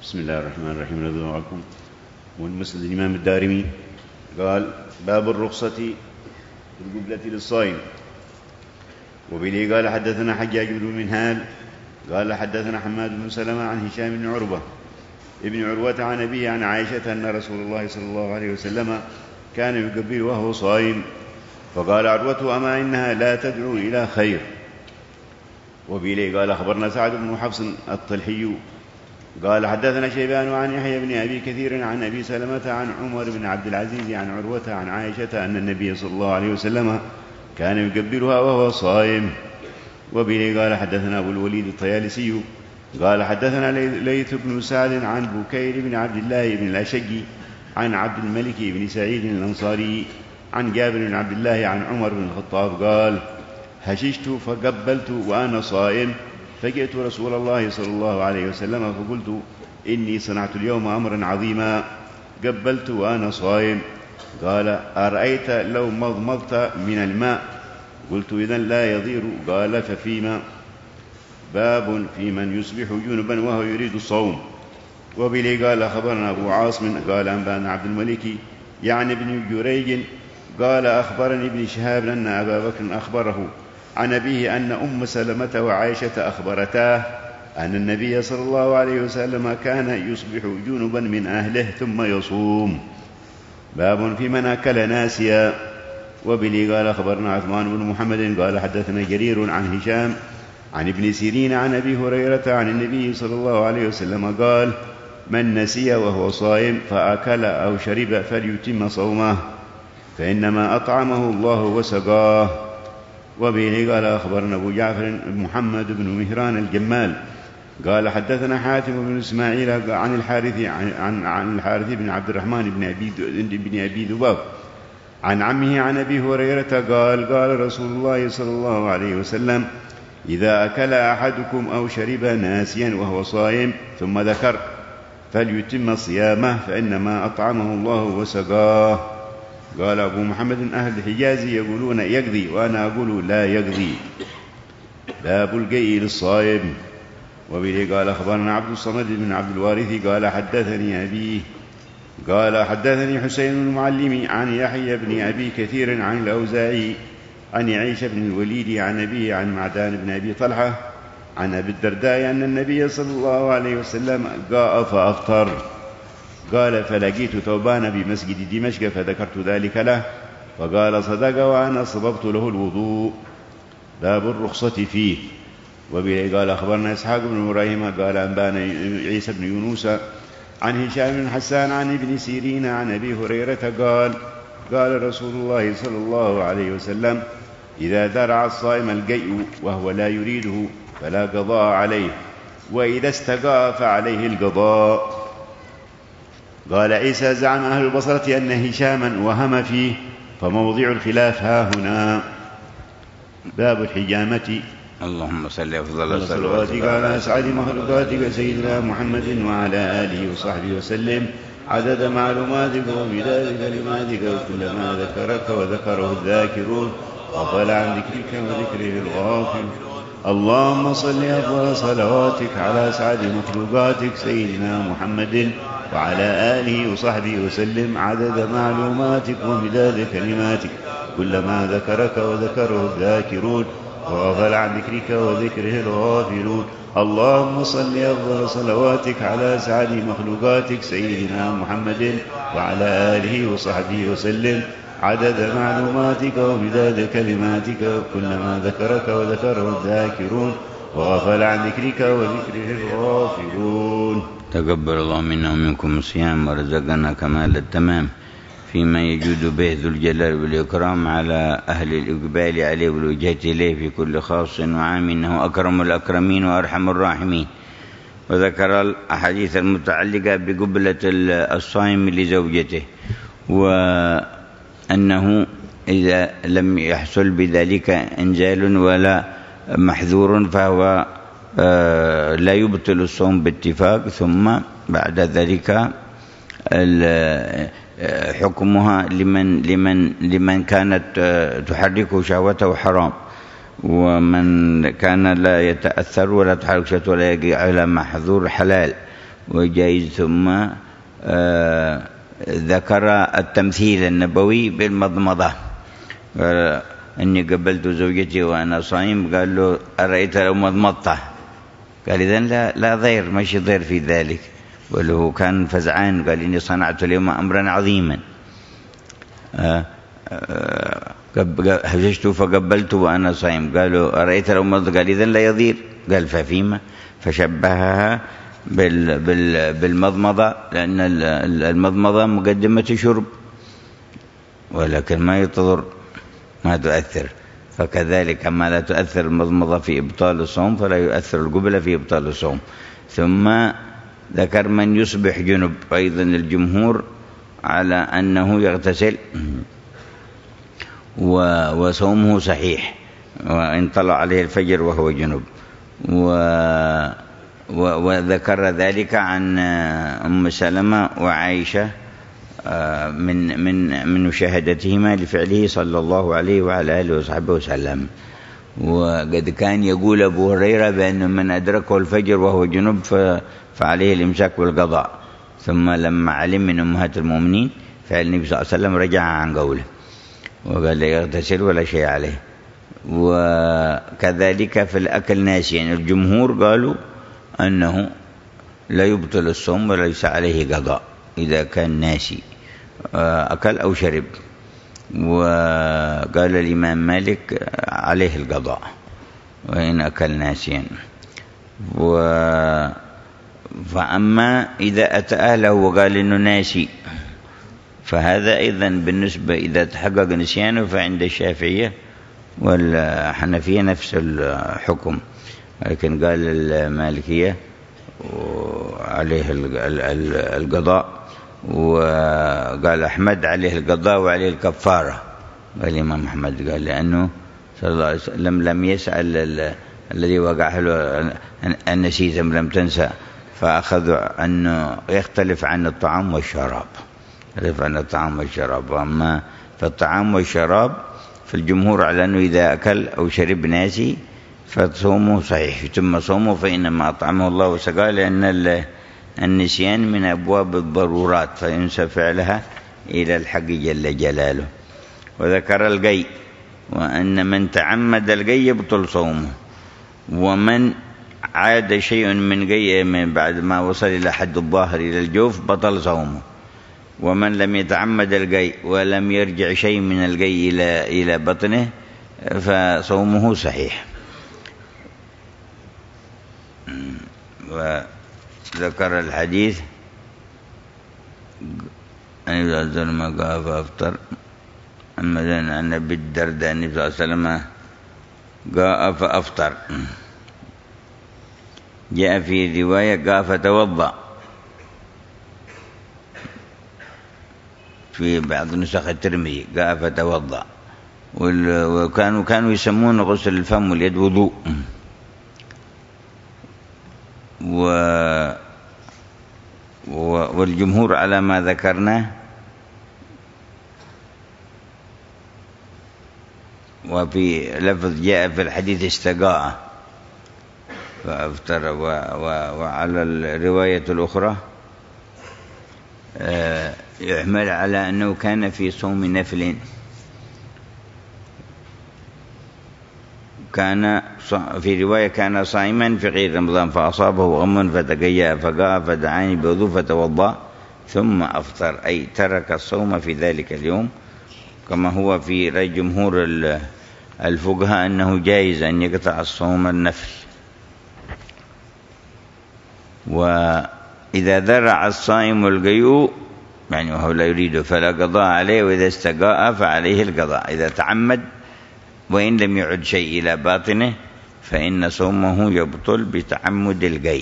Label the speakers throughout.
Speaker 1: بسم الله الرحمن الرحيم. رضي الله عنكم. والمسند الإمام الدارمي قال: باب الرخصة في القبلة للصائم. وبه قال: حدثنا حجاج بن منهال قال: حدثنا حماد بن سلمة عن هشام بن عروة ابن عروة عن أبيه عن عائشة أن رسول الله صلى الله عليه وسلم كان يقبل وهو صائم، فقال عروة: أما إنها لا تدعو إلى خير. وبه قال: أخبرنا سعد بن حفص الطلحي قال: حدثنا شيبان عن يحيى بن أبي كثير عن أبي سلمة عن عمر بن عبد العزيز عن عروة عن عائشة أن النبي صلى الله عليه وسلم كان يقبلها وهو صائم. وبه قال: حدثنا أبو الوليد الطيالسي قال: حدثنا ليث بن سعد عن بكير بن عبد الله بن الأشج عن عبد الملك بن سعيد الأنصاري عن جابر بن عبد الله عن عمر بن الخطاب قال: هششت فقبلت وأنا صائم، فجئت رسول الله صلى الله عليه وسلم فقلت: إني صنعت اليوم أمرا عظيما، قبلت وأنا صائم. قال: أرأيت لو مضمضت من الماء؟ قلت: إذن لا يضير. قال: ففيما؟ باب في من يصبح جنبا وهو يريد الصوم. وبه قال: خبرنا أبو عاصم قال: أنبأنا عبد الملك يعني ابن جريج قال: أخبرني ابن شهاب أن أبا بكر أخبره عن أبيه أن أم سلمة وعائشة أخبرتاه أن النبي صلى الله عليه وسلم كان يصبح جنبا من أهله ثم يصوم. باب في من أكل ناسيا. وبه قال: أخبرنا عثمان بن محمد قال: حدثنا جرير عن هشام عن ابن سيرين عن أبي هريرة عن النبي صلى الله عليه وسلم قال: من نسي وهو صائم فأكل أو شرب فليتم صومه، فإنما أطعمه الله وسقاه. وبه قال: أخبرنا أبو جعفر محمد بن مهران الجمال قال: حدثنا حاتم بن إسماعيل عن الحارث بن عبد الرحمن بن أبي ذباب عن عمه عن أبي هريرة قال: قال رسول الله صلى الله عليه وسلم: إذا أكل أحدكم أو شرب ناسيا وهو صائم ثم ذكر فليتم صيامه، فإنما أطعمه الله وسقاه. قال أبو محمد: أهل الحجاز يقولون يقضي، وأنا أقول لا يقضي. باب القيء للصائم. وبه قال: أخبرنا عبد الصمد بن عبد الوارث قال: حدثني أبيه قال: حدثني حسين المعلم عن يحيى بن أبي كثير عن الأوزاعي عن عيسى بن الوليد عن أبيه عن معدان بن أبي طلحة عن أبي الدرداء أن النبي صلى الله عليه وسلم قاء فأفطر. قال: فلقيت ثوبان بمسجد دمشق فذكرت ذلك له، فقال: صدق، وأنا صببت له الوضوء. باب الرخصة فيه. وبه قال: أخبرنا إسحاق بن إبراهيم قال: أنبانا عيسى بن يونس عن هشام بن حسان عن ابن سيرين عن أبي هريرة قال: قال رسول الله صلى الله عليه وسلم: إذا درع الصائم القيء وهو لا يريده فلا قضاء عليه، وإذا استقاء فعليه القضاء. قال عيسى: زعم أهل البصرة أن هشاما وهم فيه، فموضع الخلاف ها هنا. باب الحجامة.
Speaker 2: اللهم صل أفضل
Speaker 1: صلواتك على أسعد مخلوقاتك سيدنا محمد وعلى آله وصحبه وسلم عدد معلوماتك ومداد كلماتك، وكلما ذكرك وذكره الذاكرون وضل عن ذكرك وذكره الغافل. اللهم صل أفضل صلواتك على أسعد مخلوقاتك سيدنا محمد وعلى آله وصحبه وسلم عدد معلوماتك ومداد كلماتك، كلما ذكرك وذكره الذاكرون وغفل عن ذكرك وذكره الغافلون. اللهم صل أفضل صلواتك على أسعد مخلوقاتك سيدنا محمد وعلى آله وصحبه وسلم عدد معلوماتك ومداد كلماتك، كلما ذكرك وذكره الذاكرون وغفل عن ذكرك وذكره الغافلون.
Speaker 2: تقبل الله منا ومنكم الصيام، ورزقنا كمال التمام فيما يجود به ذو الجلال والإكرام على أهل الإقبال عليه والوجهة إليه في كل خاص وعام، إنه أكرم الأكرمين وأرحم الراحمين. وذكر الأحاديث المتعلقة بقبلة الصائم لزوجته، وأنه إذا لم يحصل بذلك إنزال ولا محذور فهو لا يبطل الصوم باتفاق. ثم بعد ذلك حكمها لمن كانت تحرك شهوته حرام، ومن كان لا يتأثر ولا تحرك شهوته ولا يقع على محظور حلال. وجائز. ثم ذكر التمثيل النبوي بالمضمضة، قال إني قبلت زوجتي وأنا صائم، قال له أرأيت لو مضمضته؟ قال إذن لا ضير، ماشي ضير في ذلك، وله كان فزعان، قال إني صنعت اليوم أمرا عظيما، هججت فقبلت وأنا صائم، قالوا أرأيت لو مضمضت؟ قال إذن لا يضير، قال ففيما؟ فشبهها بالمضمضة، لأن المضمضة مقدمة شرب، ولكن ما يضر، ما تؤثر. فكذلك كما لا تؤثر المضمضة في إبطال الصوم فلا يؤثر القبلة في إبطال الصوم. ثم ذكر من يصبح جنب، أيضا الجمهور على أنه يغتسل وصومه صحيح وإن طلع عليه الفجر وهو جنب. وذكر ذلك عن أم سلمة وعائشة من مشاهدتهما لفعله صلى الله عليه وعلى آله وصحبه وسلم. وقد كان يقول أبو هريرة بأن من أدركه الفجر وهو جنب فعليه الإمساك بالقضاء. ثم لما علم من أمهات المؤمنين فعل النبي صلى الله عليه وسلم رجع عن قوله وقال لا يغتسل ولا شيء عليه. وكذلك في الأكل ناسيا، يعني الجمهور قالوا أنه لا يبطل الصوم وليس عليه قضاء إذا كان ناسي أكل أو شرب. وقال الإمام مالك عليه القضاء وإن أكل ناسيا. فأما إذا أتى أهله وقال إنه ناسي فهذا أيضا بالنسبة إذا تحقق نسيانه فعند الشافعية والحنفية نفس الحكم، لكن قال المالكية عليه القضاء، وقال أحمد عليه القضاء وعليه الكفارة. قال الإمام أحمد قال لأنه صلى الله عليه وسلم لم يسأل الذي وقع له أن نسيت أم لم تنسى، فأخذوا أنه يختلف عن الطعام والشراب، يختلف عن الطعام والشراب. وأما في الطعام والشراب في الجمهور على أنه إذا أكل أو شرب ناسي فصومه صحيح، يتم صومه فإنما أطعمه الله وسقاه، لأن النسيان من أبواب الضرورات فينسى فعلها إلى الحق جل جلاله. وذكر القي، وأن من تعمد القي يبطل صومه، ومن عاد شيء من قي من بعد ما وصل إلى حد الظاهر إلى الجوف بطل صومه. ومن لم يتعمد القي ولم يرجع شيء من القي إلى بطنه فصومه صحيح. وذكر الحديث أن إذا ما قال فأفطر، أما أن أبي الدرداء النبي صلى الله عليه وسلم قال فأفطر. جاء في رواية قال فتوضأ، في بعض نسخ الترمذي قال فتوضأ. وكانوا يسمون غسل الفم واليد وضوء. والجمهور على ما ذكرناه. وفي لفظ جاء في الحديث استقاء فأفطر. وعلى الرواية الأخرى يحمل على أنه كان في صوم نفل، كان في رواية كان صائما في غير رمضان فأصابه غم فتقيأ فقام فدعاني بوضوء فتوضأ ثم أفطر، أي ترك الصوم في ذلك اليوم، كما هو في رأي جمهور الفقهاء أنه جائز أن يقطع الصوم النفل. وإذا ذرع الصائم القيء يعني وهو لا يريده فلا قضاء عليه، وإذا استقاء فعليه القضاء. إذا تعمد وإن لم يعد شيء إلى باطنه فإن صومه يبطل بتعمد القيء.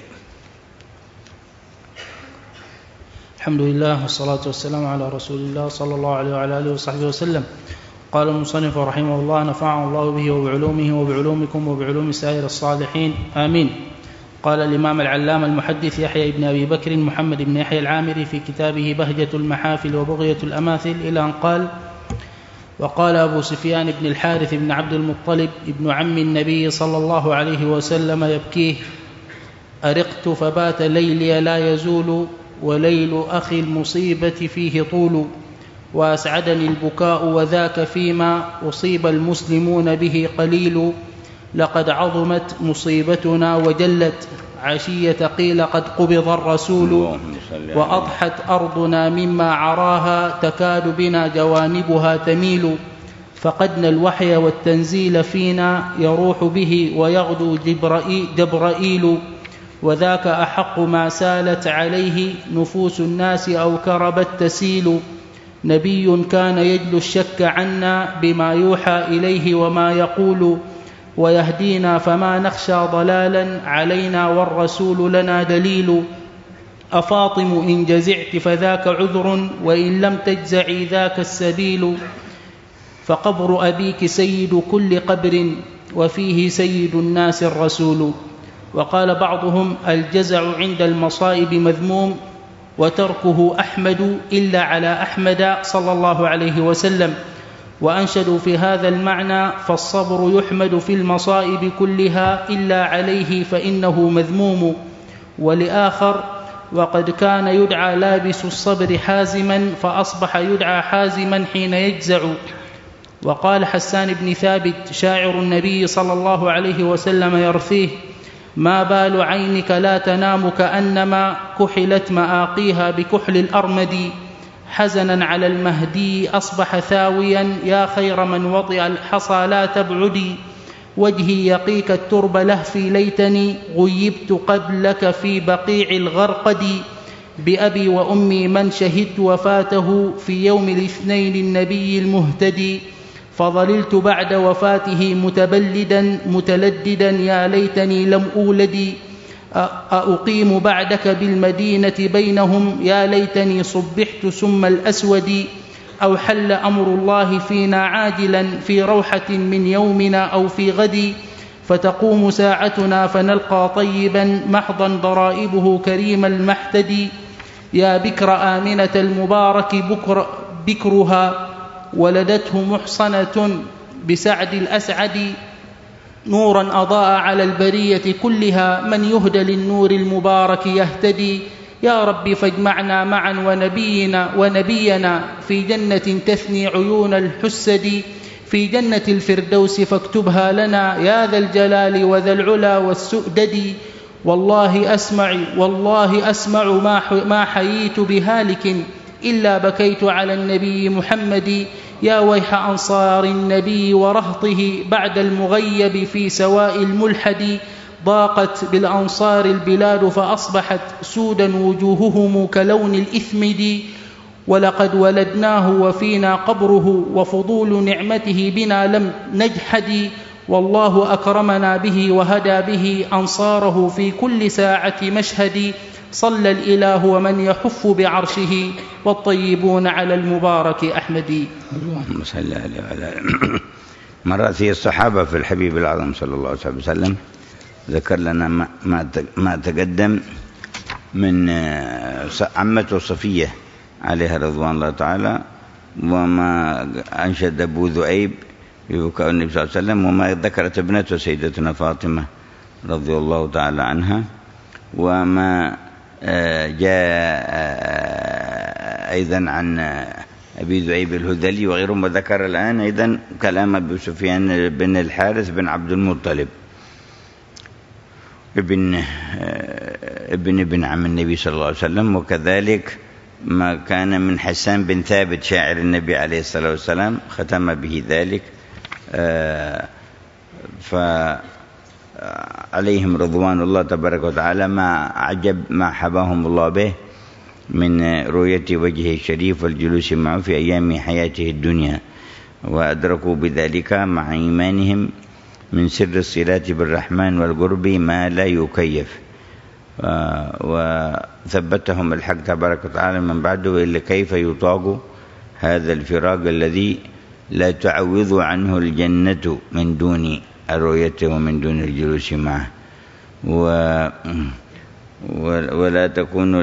Speaker 3: الحمد لله والصلاة والسلام على رسول الله صلى الله عليه وعلى آله وصحبه وسلم. قال المصنف رحمه الله: نفعنا الله به وبعلومه وبعلومكم وبعلوم سائر الصالحين آمين. قال الإمام العلامة المحدث يحيى بن أبي بكر محمد بن يحيى العامري في كتابه بهجة المحافل وبغية الأماثل إلى أن قال: وقال أبو سفيان بن الحارث بن عبد المطلب ابن عم النبي صلى الله عليه وسلم يبكيه: أرقت فبات ليلي لا يزول، وليل أخي المصيبة فيه طول. وأسعدني البكاء وذاك فيما أصيب المسلمون به قليل. لقد عظمت مصيبتنا وجلت، عشية قيل قد قبض الرسول. وأضحت أرضنا مما عراها، تكاد بنا جوانبها تميل. فقدنا الوحي والتنزيل فينا، يروح به ويغدو جبرائيل. وذاك أحق ما سالت عليه نفوس الناس، أو كربت تسيل. نبي كان يجلو الشك عنا بما يوحى إليه وما يقول، ويهدينا فما نخشى ضلالا علينا، والرسول لنا دليل. أفاطم إن جزعت فذاك عذر، وإن لم تجزعي ذاك السبيل. فقبر أبيك سيد كل قبر، وفيه سيد الناس الرسول. وقال بعضهم: الجزع عند المصائب مذموم، وتركه أحمد إلا على أحمد صلى الله عليه وسلم. وأنشدوا في هذا المعنى: فالصبر يحمد في المصائب كلها إلا عليه فإنه مذموم. ولآخر: وقد كان يدعى لابس الصبر حازما، فأصبح يدعى حازما حين يجزع. وقال حسان بن ثابت شاعر النبي صلى الله عليه وسلم يرثيه: ما بال عينك لا تنام كأنما كحلت مآقيها بكحل الأرمد. حزنا على المهدي أصبح ثاويا، يا خير من وطئ الحصى لا تبعدي. وجهي يقيك الترب لهفي، ليتني غيبت قبلك في بقيع الغرقد. بأبي وأمي من شهدت وفاته، في يوم الاثنين النبي المهتدي. فظللت بعد وفاته متبلدا متلددا، يا ليتني لم أولد. أقيم بعدك بالمدينة بينهم، يا ليتني صبحت سم الأسود. أو حل أمر الله فينا عاجلا، في روحة من يومنا أو في غد. فتقوم ساعتنا فنلقى طيبا، محضا ضرائبه كريم المحتدي. يا بكر آمنة المبارك بكرها، ولدته محصنة بسعد الأسعد. نورا أضاء على البرية كلها، من يهدى للنور المبارك يهتدي. يا رب فاجمعنا معا ونبينا في جنة تثني عيون الحسد. في جنة الفردوس فاكتبها لنا، يا ذا الجلال وذا العلا والسؤدد. والله أسمع ما حييت بهالك، إلا بكيت على النبي محمد. يا ويح أنصار النبي ورهطه، بعد المغيب في سواء الملحد. ضاقت بالأنصار البلاد، فأصبحت سودا وجوههم كلون الإثمد. ولقد ولدناه وفينا قبره، وفضول نعمته بنا لم نجحد. والله أكرمنا به وهدى به أنصاره، في كل ساعة مشهد. صلى الإله ومن يحف بعرشه، والطيبون على المبارك أحمد.
Speaker 2: اللهم صل عليه وعلى آله. مراتي الصحابة في الحبيب العظيم صلى الله عليه وسلم. ذكر لنا ما تقدم من عمته صفية عليها رضوان الله تعالى، وما أنشد أبو ذؤيب ببكاء النبي صلى الله عليه وسلم، وما ذكرت ابنته سيدتنا فاطمة رضي الله تعالى عنها، وما جاء أيضا عن أبي ذؤيب الهذلي وغيرهم. وذكر الآن أيضا كلام أبي سفيان بن الحارث بن عبد المطلب ابن عم النبي صلى الله عليه وسلم. وكذلك ما كان من حسان بن ثابت شاعر النبي عليه الصلاة والسلام، ختم به ذلك. فعليهم رضوان الله تبارك وتعالى ما حباهم الله به من رؤية وجهه الشريف والجلوس معه في أيام حياته الدنيا، وأدركوا بذلك مع إيمانهم من سر الصلة بالرحمن والقرب ما لا يكيف. وثبتهم الحق تبارك وتعالى من بعده، إلا كيف يطاق هذا الفراق الذي لا تعوض عنه الجنة من دون رؤيته ومن دون الجلوس معه. ولا تكون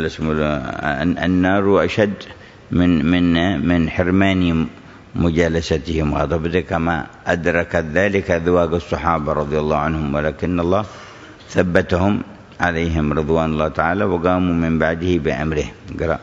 Speaker 2: النار أشد من حرمان مجالستهم وغضبه، كما أدرك ذلك ذواق الصحابة رضي الله عنهم. ولكن الله ثبتهم عليهم رضوان الله تعالى وقاموا من بعده بأمره. قرأ.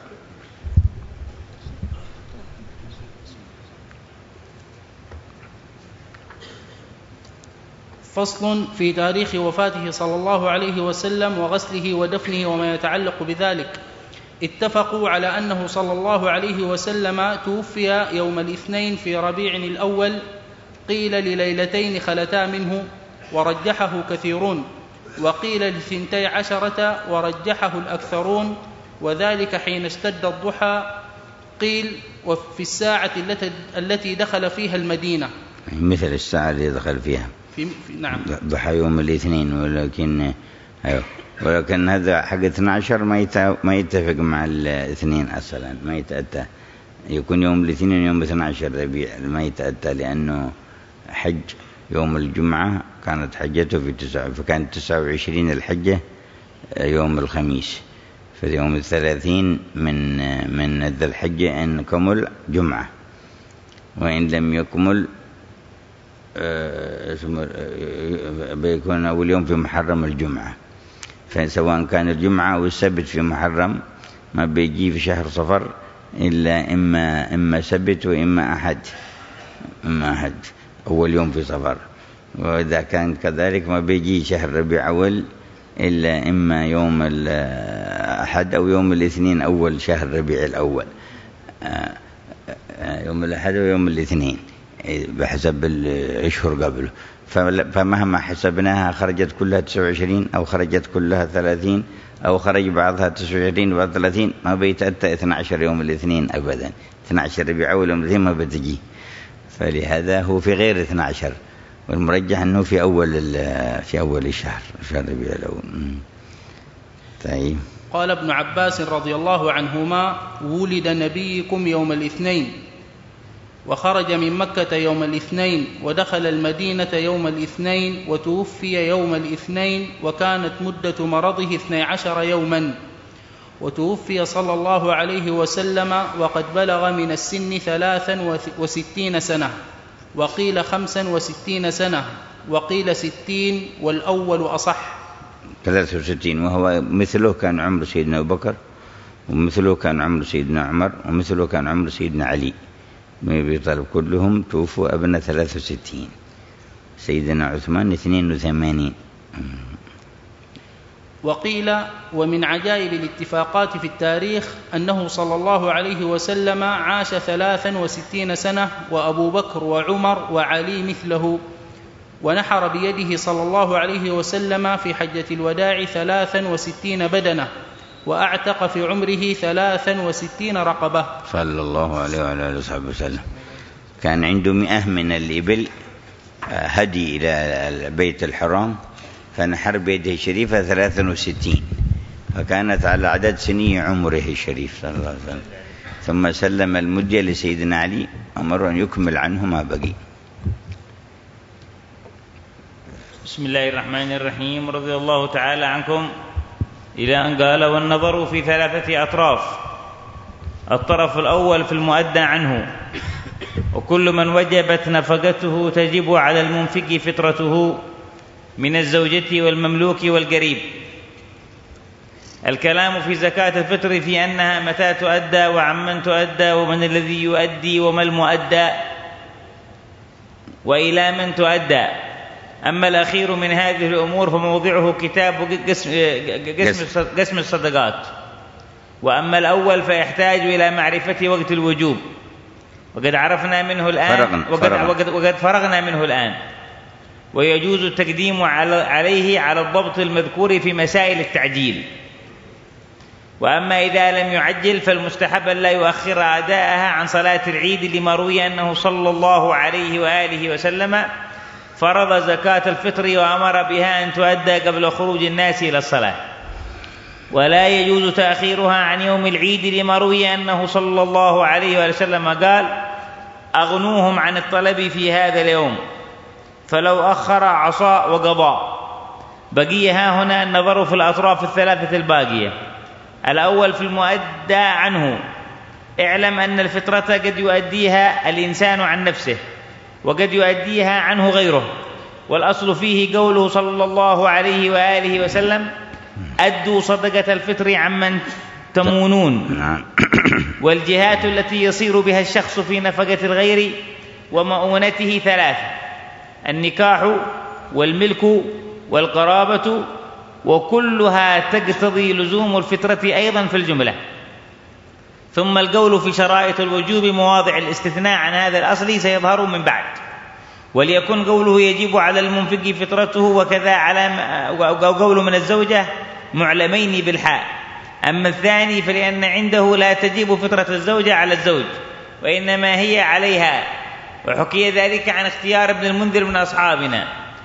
Speaker 3: فصل في تاريخ وفاته صلى الله عليه وسلم وغسله ودفنه وما يتعلق بذلك. اتفقوا على أنه صلى الله عليه وسلم توفي يوم الاثنين في ربيع الأول، قيل لليلتين خلتا منه ورجحه كثيرون، وقيل ل12 ورجحه الأكثرون، وذلك حين اشتد الضحى، قيل وفي الساعة التي دخل فيها المدينة،
Speaker 2: مثل الساعة اللي دخل فيها
Speaker 3: نعم
Speaker 2: ضحى يوم الاثنين. ولكن هذا حق 12 ما يتفق مع الاثنين أصلا، ما يتأتى، يكون يوم الاثنين يوم 12 ربيع ما يتأتى، لأنه حج يوم الجمعة كانت حجته فكانت 29 الحجة يوم الخميس، في يوم 30 من ذي الحجة إن كمل جمعة، وإن لم يكمل بيكون أول يوم في محرم الجمعة. فسواء كان الجمعة أو السبت في محرم ما بيجي في شهر صفر إلا إما سبت وإما أحد أول يوم في صفر. وإذا كان كذلك ما بيجي شهر ربيع أول إلا إما يوم الأحد أو يوم الاثنين أول شهر ربيع الأول، يوم الأحد ويوم الاثنين بحسب الأشهر قبله. فمهما حسبناها خرجت كلها 29 أو خرجت كلها 30 أو خرج بعضها 29 وبعض 30 ما بيتأتى 12 يوم الاثنين أبدا. 12 ربيع أول يوم الاثنين ما بتجي، فلهذا هو في غير 12، والمرجح أنه في أول الشهر ربيع الأول. طيب.
Speaker 3: قال ابن عباس رضي الله عنهما: ولد نبيكم يوم الاثنين، وخرج من مكة يوم الاثنين، ودخل المدينة يوم الاثنين، وتوفي يوم الاثنين، وكانت مدة مرضه 12 يوما، وتوفي صلى الله عليه وسلم وقد بلغ من السن 63 سنة، وقيل 65 سنة، وقيل 60، والأول أصح.
Speaker 2: 63، وهو مثله كان عمر سيدنا أبو بكر، ومثله كان عمر سيدنا عمر، ومثله كان عمر سيدنا علي بن أبي طالب، كلهم توفوا أبناء 63. سيدنا عثمان 82.
Speaker 3: وقيل ومن عجائب الاتفاقات في التاريخ أنه صلى الله عليه وسلم عاش 63 سنة، وأبو بكر وعمر وعلي مثله، ونحر بيده صلى الله عليه وسلم في حجة الوداع 63 بدنة، وأعتق في عمره 63 رقبة
Speaker 2: صلى الله عليه وعلى آله وصحبه وسلم. كان عنده 100 من الإبل هدي إلى البيت الحرام، فنحر بيده الشريفة 63، فكانت على عدد سني عمره الشريف صلى الله عليه وسلم. ثم سلم المدية لسيدنا علي، أمر أن يكمل عنه ما بقي.
Speaker 4: بسم الله الرحمن الرحيم. رضي الله تعالى عنكم، إلى أن قال: والنظر في 3 أطراف. الطرف الأول في المؤدى عنه، وكل من وجبت نفقته تجب على المنفق فطرته من الزوجة والمملوك والقريب. الكلام في زكاة الفطر في أنها متى تؤدى وعمن تؤدى ومن الذي يؤدي وما المؤدى وإلى من تؤدى. أما الأخير من هذه الأمور فموضعه كتاب قسم الصدقات، وأما الأول فيحتاج إلى معرفة وقت الوجوب، وقد عرفنا منه الآن وقد فرغنا منه الآن، ويجوز التقديم عليه على الضبط المذكور في مسائل التعجيل. وأما إذا لم يعجل فالمستحب لا يؤخر أداءها عن صلاة العيد، لما روي أنه صلى الله عليه وآله وسلم فرض زكاة الفطر وأمر بها أن تؤدى قبل خروج الناس إلى الصلاة، ولا يجوز تأخيرها عن يوم العيد، لما روي أنه صلى الله عليه وسلم قال: أغنوهم عن الطلب في هذا اليوم، فلو أخر عصى وقضى. بقي ها هنا النظر في الأطراف 3 الباقية. الأول في المؤدى عنه. اعلم أن الفطرة قد يؤديها الإنسان عن نفسه، وقد يؤديها عنه غيره، والأصل فيه قوله صلى الله عليه وآله وسلم: أدوا صدقة الفطر عمن تمونون. والجهات التي يصير بها الشخص في نفقة الغير ومؤونته ثلاثة: النكاح والملك والقرابة، وكلها تقتضي لزوم الفطرة أيضا في الجملة. ثم القول في شرائط الوجوب مواضع الاستثناء عن هذا الأصل سيظهر من بعد، وليكن قوله يجب على المنفق فطرته وكذا قول من الزوجة معلمين بالحاء. أما الثاني فلأن عنده لا تجب فطرة الزوجة على الزوج وإنما هي عليها، وحكي ذلك عن اختيار ابن المنذر من أصحابنا.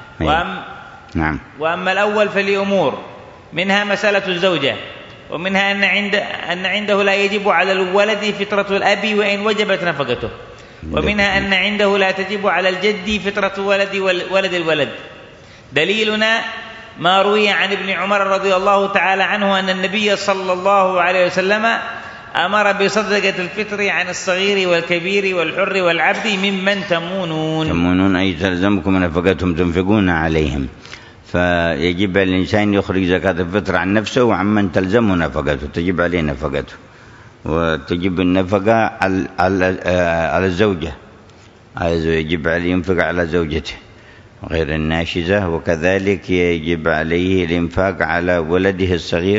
Speaker 4: وأما الأول فلأمور، منها مسألة الزوجة، ومنها أن عنده لا يجب على الولد فطرة الأب وإن وجبت نفقته، ومنها أن عنده لا تجب على الجد فطرة ولد الولد. دليلنا ما روي عن ابن عمر رضي الله تعالى عنه أن النبي صلى الله عليه وسلم أمر بصدقة الفطر عن الصغير والكبير والحر والعبد ممن تمونون
Speaker 2: أي تلزمكم نفقتهم تنفقون عليهم. فيجب الإنسان يخرج زكاة الفطر عن نفسه وعمن تلزمه نفقته، تجب عليه نفقته، وتجب النفقة على الزوجة، يجب عليه ينفق على زوجته غير الناشزة، وكذلك يجب عليه الإنفاق على ولده الصغير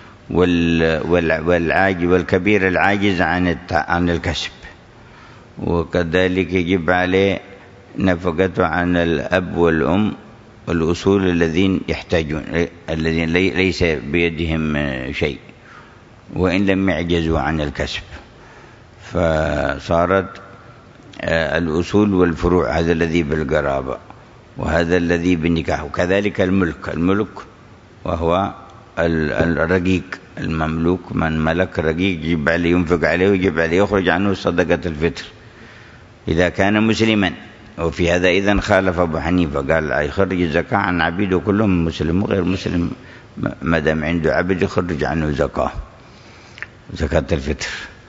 Speaker 2: والكبير العاجز عن الكسب، وكذلك يجب عليه نفقته عن الأب والأم والأصول الذين يحتاجون، الذين ليس بيدهم شيء وإن لم يعجزوا عن الكسب، فصارت الأصول والفروع، هذا الذي بالقرابة وهذا الذي بالنكاح. وكذلك الملك وهو الرقيق المملوك، من ملك رقيق يجب عليه ينفق عليه ويجب عليه يخرج عنه صدقة الفطر إذا كان مسلما. وفي هذا إذن خالف أبو حنيفة، قال يخرج الزكاة عن عبيده كلهم مسلم وغير مسلم، ما دام عنده عبد يخرج عنه زكاة الفطر.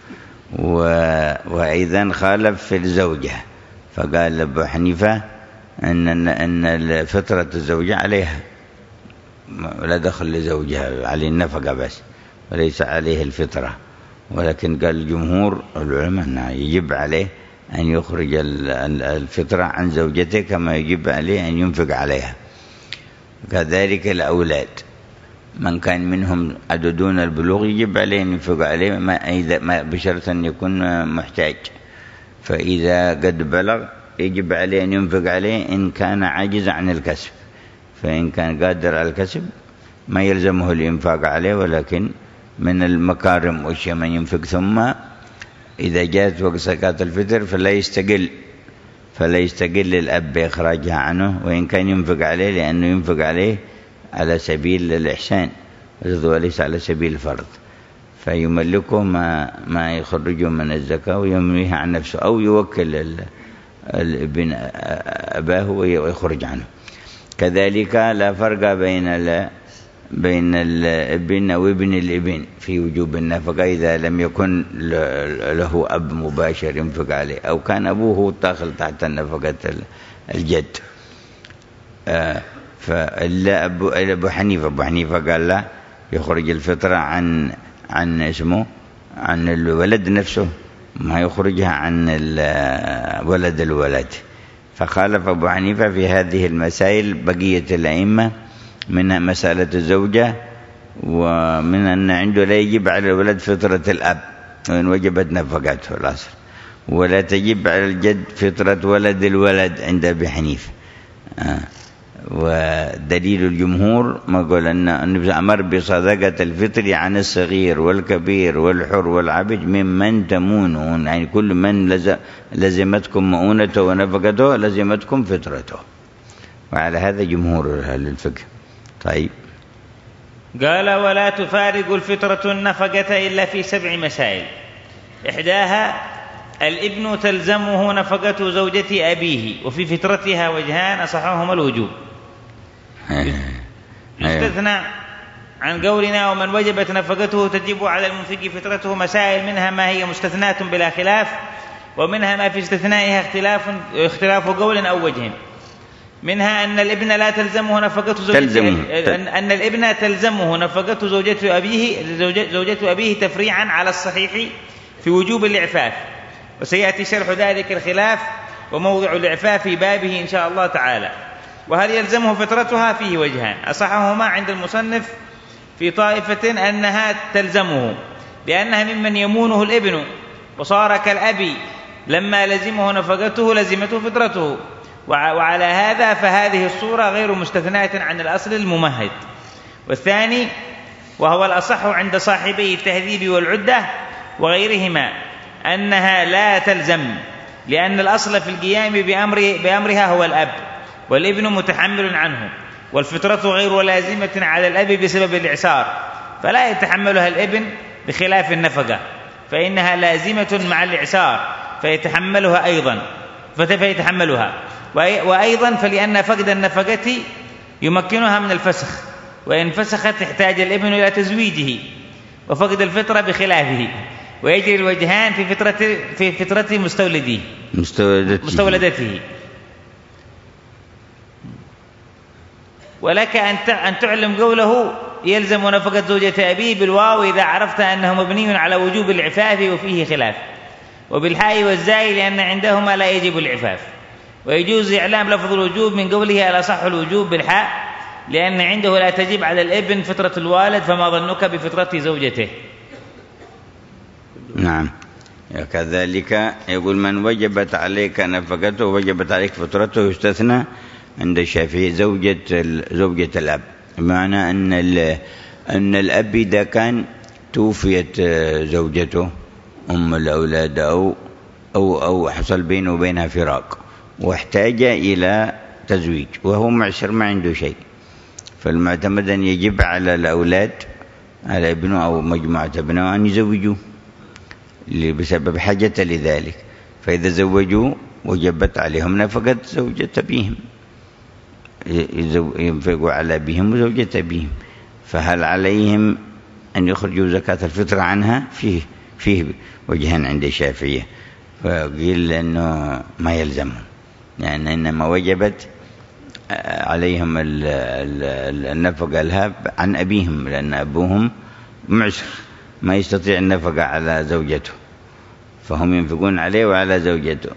Speaker 2: وأيضا خالف في الزوجة، فقال أبو حنيفة أن فطرة الزوجة عليها ولا دخل لزوجها، عليه النفقة بس وليس عليه الفطرة. ولكن قال الجمهور العلماء أنه يجب عليه أن يخرج الفطرة عن زوجته كما يجب عليه أن ينفق عليها. كذلك الأولاد، من كان منهم عددون البلوغ يجب عليه أن ينفق عليه بشرط أن يكون محتاج، فإذا قد بلغ يجب عليه أن ينفق عليه إن كان عاجز عن الكسب، فإن كان قادر على الكسب ما يلزمه الإنفاق عليه، ولكن من المكارم وشيء من ينفق. ثم إذا جاءت وقت زكاة الفطر فلا يستقل الأب بإخراجها عنه، وإن كان ينفق عليه لأنه ينفق عليه على سبيل الإحسان وليس على سبيل الفرض، فيملكه ما يخرجه من الزكاة ويمنيها عن نفسه، أو يوكل الابن أباه ويخرج عنه. كذلك لا فرق بين الابن وابن الابن في وجوب النفقة إذا لم يكن له أب مباشر ينفق عليه، أو كان أبوه داخل تحت نفقة الجد. فإلا أبو حنيفة قال لا، يخرج الفطرة عن الولد نفسه، ما يخرجها عن ولد الولد. فخالف أبو حنيفة في هذه المسائل بقية الأئمة، منها مسألة الزوجة، ومن أن عنده لا يجب على الولد فطرة الأب وإن وجبت نفقته الأصل، ولا تجب على الجد فطرة ولد الولد عند أبي حنيفة. ودليل الجمهور ما قال أن النبي أمر بصدقة الفطر عن الصغير والكبير والحر والعبد ممن تمونون، يعني كل من لزمتكم مؤونته ونفقته لزمتكم فطرته، وعلى هذا جمهور أهل الفقه. طيب،
Speaker 4: قال ولا تفارق الفطرة النفقة إلا في 7 مسائل. إحداها الابن تلزمه نفقة زوجة أبيه، وفي فطرتها وجهان أصحهما الوجوب. يستثنى عن قولنا ومن وجبت نفقته تجب على المنفق فطرته مسائل، منها ما هي مستثناة بلا خلاف، ومنها ما في استثنائها اختلاف قول أو وجه. منها أن الابن لا تلزمه نفقة زوجته، أن الابن تلزمه نفقة زوجة أبيه تفريعا على الصحيح في وجوب الإعفاف، وسيأتي شرح ذلك الخلاف وموضع الإعفاف في بابه إن شاء الله تعالى. وهل يلزمه فطرتها؟ فيه وجهان، أصحهما عند المصنف في طائفة أنها تلزمه لأنها ممن يمونه الابن وصار كالأبي، لما لزمه نفقته لزمته فطرته، وعلى هذا فهذه الصورة غير مستثناة عن الأصل الممهد. والثاني وهو الأصح عند صاحبي التهذيب والعدة وغيرهما أنها لا تلزم، لأن الأصل في القيام بأمرها هو الأب، والابن متحمل عنه، والفطرة غير لازمة على الأب بسبب الإعسار، فلا يتحملها الابن بخلاف النفقة، فإنها لازمة مع الإعسار فيتحملها وأيضا فلأن فقد النفقة يمكنها من الفسخ، وإن فسخت احتاج الابن إلى تزويجه، وفقد الفطرة بخلافه، ويجري الوجهان في فطرة مستولدته. ولك أن تعلم قوله يلزم نفقة زوجة أبيه بالواو إذا عرفت أنه مبني على وجوب العفاف وفيه خلاف، وبالحاء والزاي لأن عندهما لا يجب العفاف، ويجوز إعلام لفظ الوجوب من قوله الأصح الوجوب بالحاء لأن عنده لا تجب على الابن فطرة الوالد، فما ظنك بفطرة زوجته.
Speaker 2: نعم. كذلك يقول من وجبت عليك نفقته وجبت عليك فطرته يستثنى عند الشافعي زوجة الأب، بمعنى أن الأب إذا كان توفيت زوجته أم الأولاد أو حصل بينه وبينها فراق واحتاج إلى تزويج وهو معسر ما عنده شيء، فالمعتمد أن يجب على الأولاد على ابنه أو مجموعة ابنه أن يزوجوه بسبب حاجة لذلك، فإذا زوجوا وجبت عليهم نفقة زوجة أبيهم، ينفقوا على أبيهم وزوجة أبيهم، فهل عليهم أن يخرجوا زكاة الفطر عنها؟ فيه وجهان عند الشافعية، فقيل أنه ما يلزمهم، لأن إنما وجبت عليهم النفقة الهاب عن أبيهم، لأن أبوهم معسر ما يستطيع النفقة على زوجته، فهم ينفقون عليه وعلى زوجته.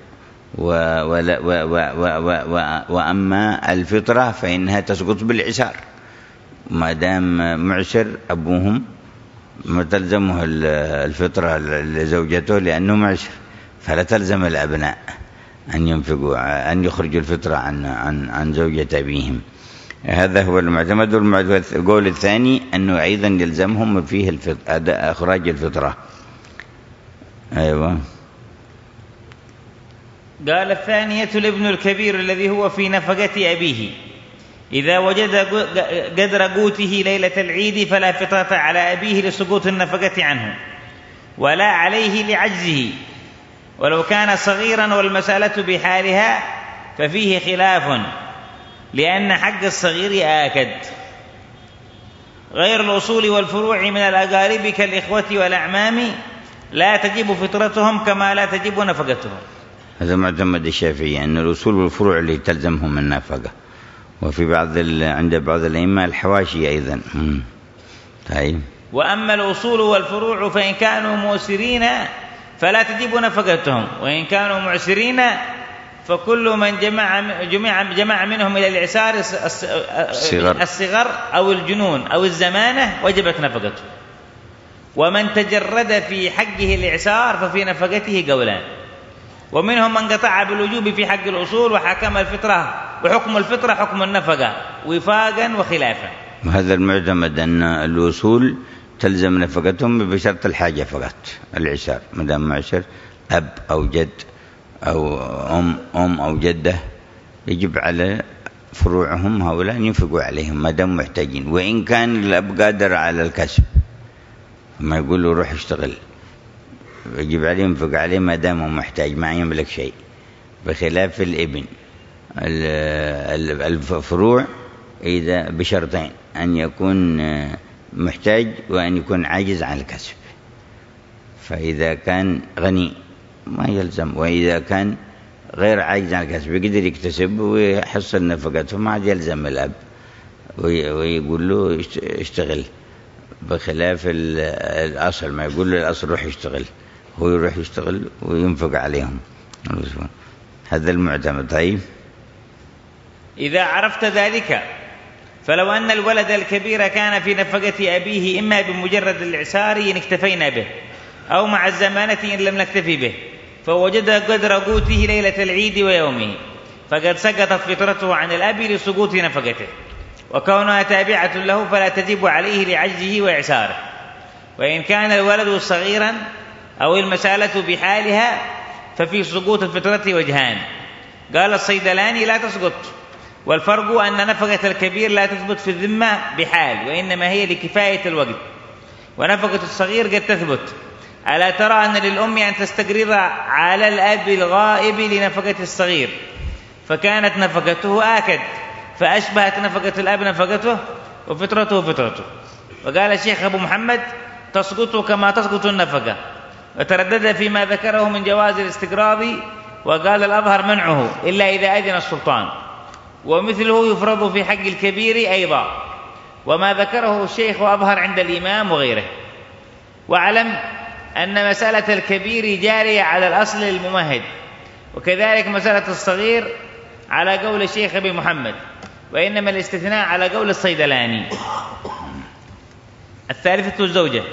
Speaker 2: وأما الفطرة فإنها تسقط بالإعسار، ما دام معسر أبوهم ما تلزمه الفطرة لزوجته لأنه معسر، فلا تلزم الأبناء أن ينفقوا أن يخرجوا الفطرة عن زوجة أبيهم. هذا هو المعتمد. القول الثاني أنه أيضا يلزمهم فيه إخراج الفطرة. أيوة.
Speaker 4: قال الثانية الابن الكبير الذي هو في نفقة أبيه إذا وجد قدر قوته ليلة العيد فلا فطرة على أبيه لسقوط النفقة عنه ولا عليه لعجزه، ولو كان صغيرا والمسألة بحالها ففيه خلاف، لأن حق الصغير آكد. غير الأصول والفروع من الأقارب كالإخوة والأعمام لا تجب فطرتهم كما لا تجب نفقتهم.
Speaker 2: هذا معتمد الشافعي أن الأصول والفروع اللي تلزمهم النفقة، وفي عند بعض الأئمة الحواشي أيضا. طيب.
Speaker 4: وأما الأصول والفروع فإن كانوا مؤسرين فلا تجب نفقتهم، وإن كانوا معسرين فكل من جمع منهم إلى الإعسار الصغر أو الجنون أو الزمانة وجبت نفقته. ومن تجرد في حقه الإعسار ففي نفقته قولان، ومنهم من قطع بالوجوب في حق الأصول وحكم الفطرة وحكم الفطرة حكم النفقة وفاقا وخلافا.
Speaker 2: وهذا المعتمد أن الأصول تلزم نفقتهم بشرط الحاجة فقط، الإعسار ما دام معسر أب أو جد أو أم أو جدة يجب على فروعهم هؤلاء ينفقوا عليهم ما دام محتاجين، وإن كان الأب قادر على الكسب ما يقولوا روح اشتغل، يجب عليه ينفق عليه ما دام هو محتاج ما يملك شيء، بخلاف الابن. الفروع إذا بشرطين، أن يكون محتاج وأن يكون عاجز عن الكسب، فإذا كان غني ما يلزم، وإذا كان غير عاجز عن الكسب يقدر يكتسب ويحصل نفقته، ما عاد يلزم الأب ويقول له اشتغل، بخلاف الأصل ما يقول له الأصل روح يشتغل، هو يروح يشتغل وينفق عليهم. هذا المعتمد. طيب
Speaker 4: إذا عرفت ذلك فلو أن الولد الكبير كان في نفقة أبيه إما بمجرد الإعسار إن اكتفينا به أو مع الزمانة إن لم نكتفي به، فوجد قدر قوته ليلة العيد ويومه، فقد سقطت فطرته عن الأب لسقوط نفقته، وكونها تابعة له فلا تجب عليه لعجزه وإعساره. وإن كان الولد صغيرا أو المسألة بحالها ففي سقوط الفطرة وجهان. قال الصيدلاني لا تسقط، والفرق أن نفقة الكبير لا تثبت في الذمة بحال، وإنما هي لكفاية الوقت، ونفقة الصغير قد تثبت. ألا ترى أن للأم أن تستقرض على الأب الغائب لنفقة الصغير، فكانت نفقته آكد، فأشبهت نفقة الأب نفقته وفطرته فطرته. وقال الشيخ أبو محمد تسقط كما تسقط النفقة، وتردد فيما ذكره من جواز الاستقراض، وقال الأظهر منعه إلا إذا أذن السلطان، ومثله يفرض في حق الكبير أيضا، وما ذكره الشيخ أظهر عند الإمام وغيره. واعلم أن مسألة الكبير جارية على الأصل الممهد، وكذلك مسألة الصغير على قول الشيخ أبي محمد، وإنما الاستثناء على قول الصيدلاني. الثالثة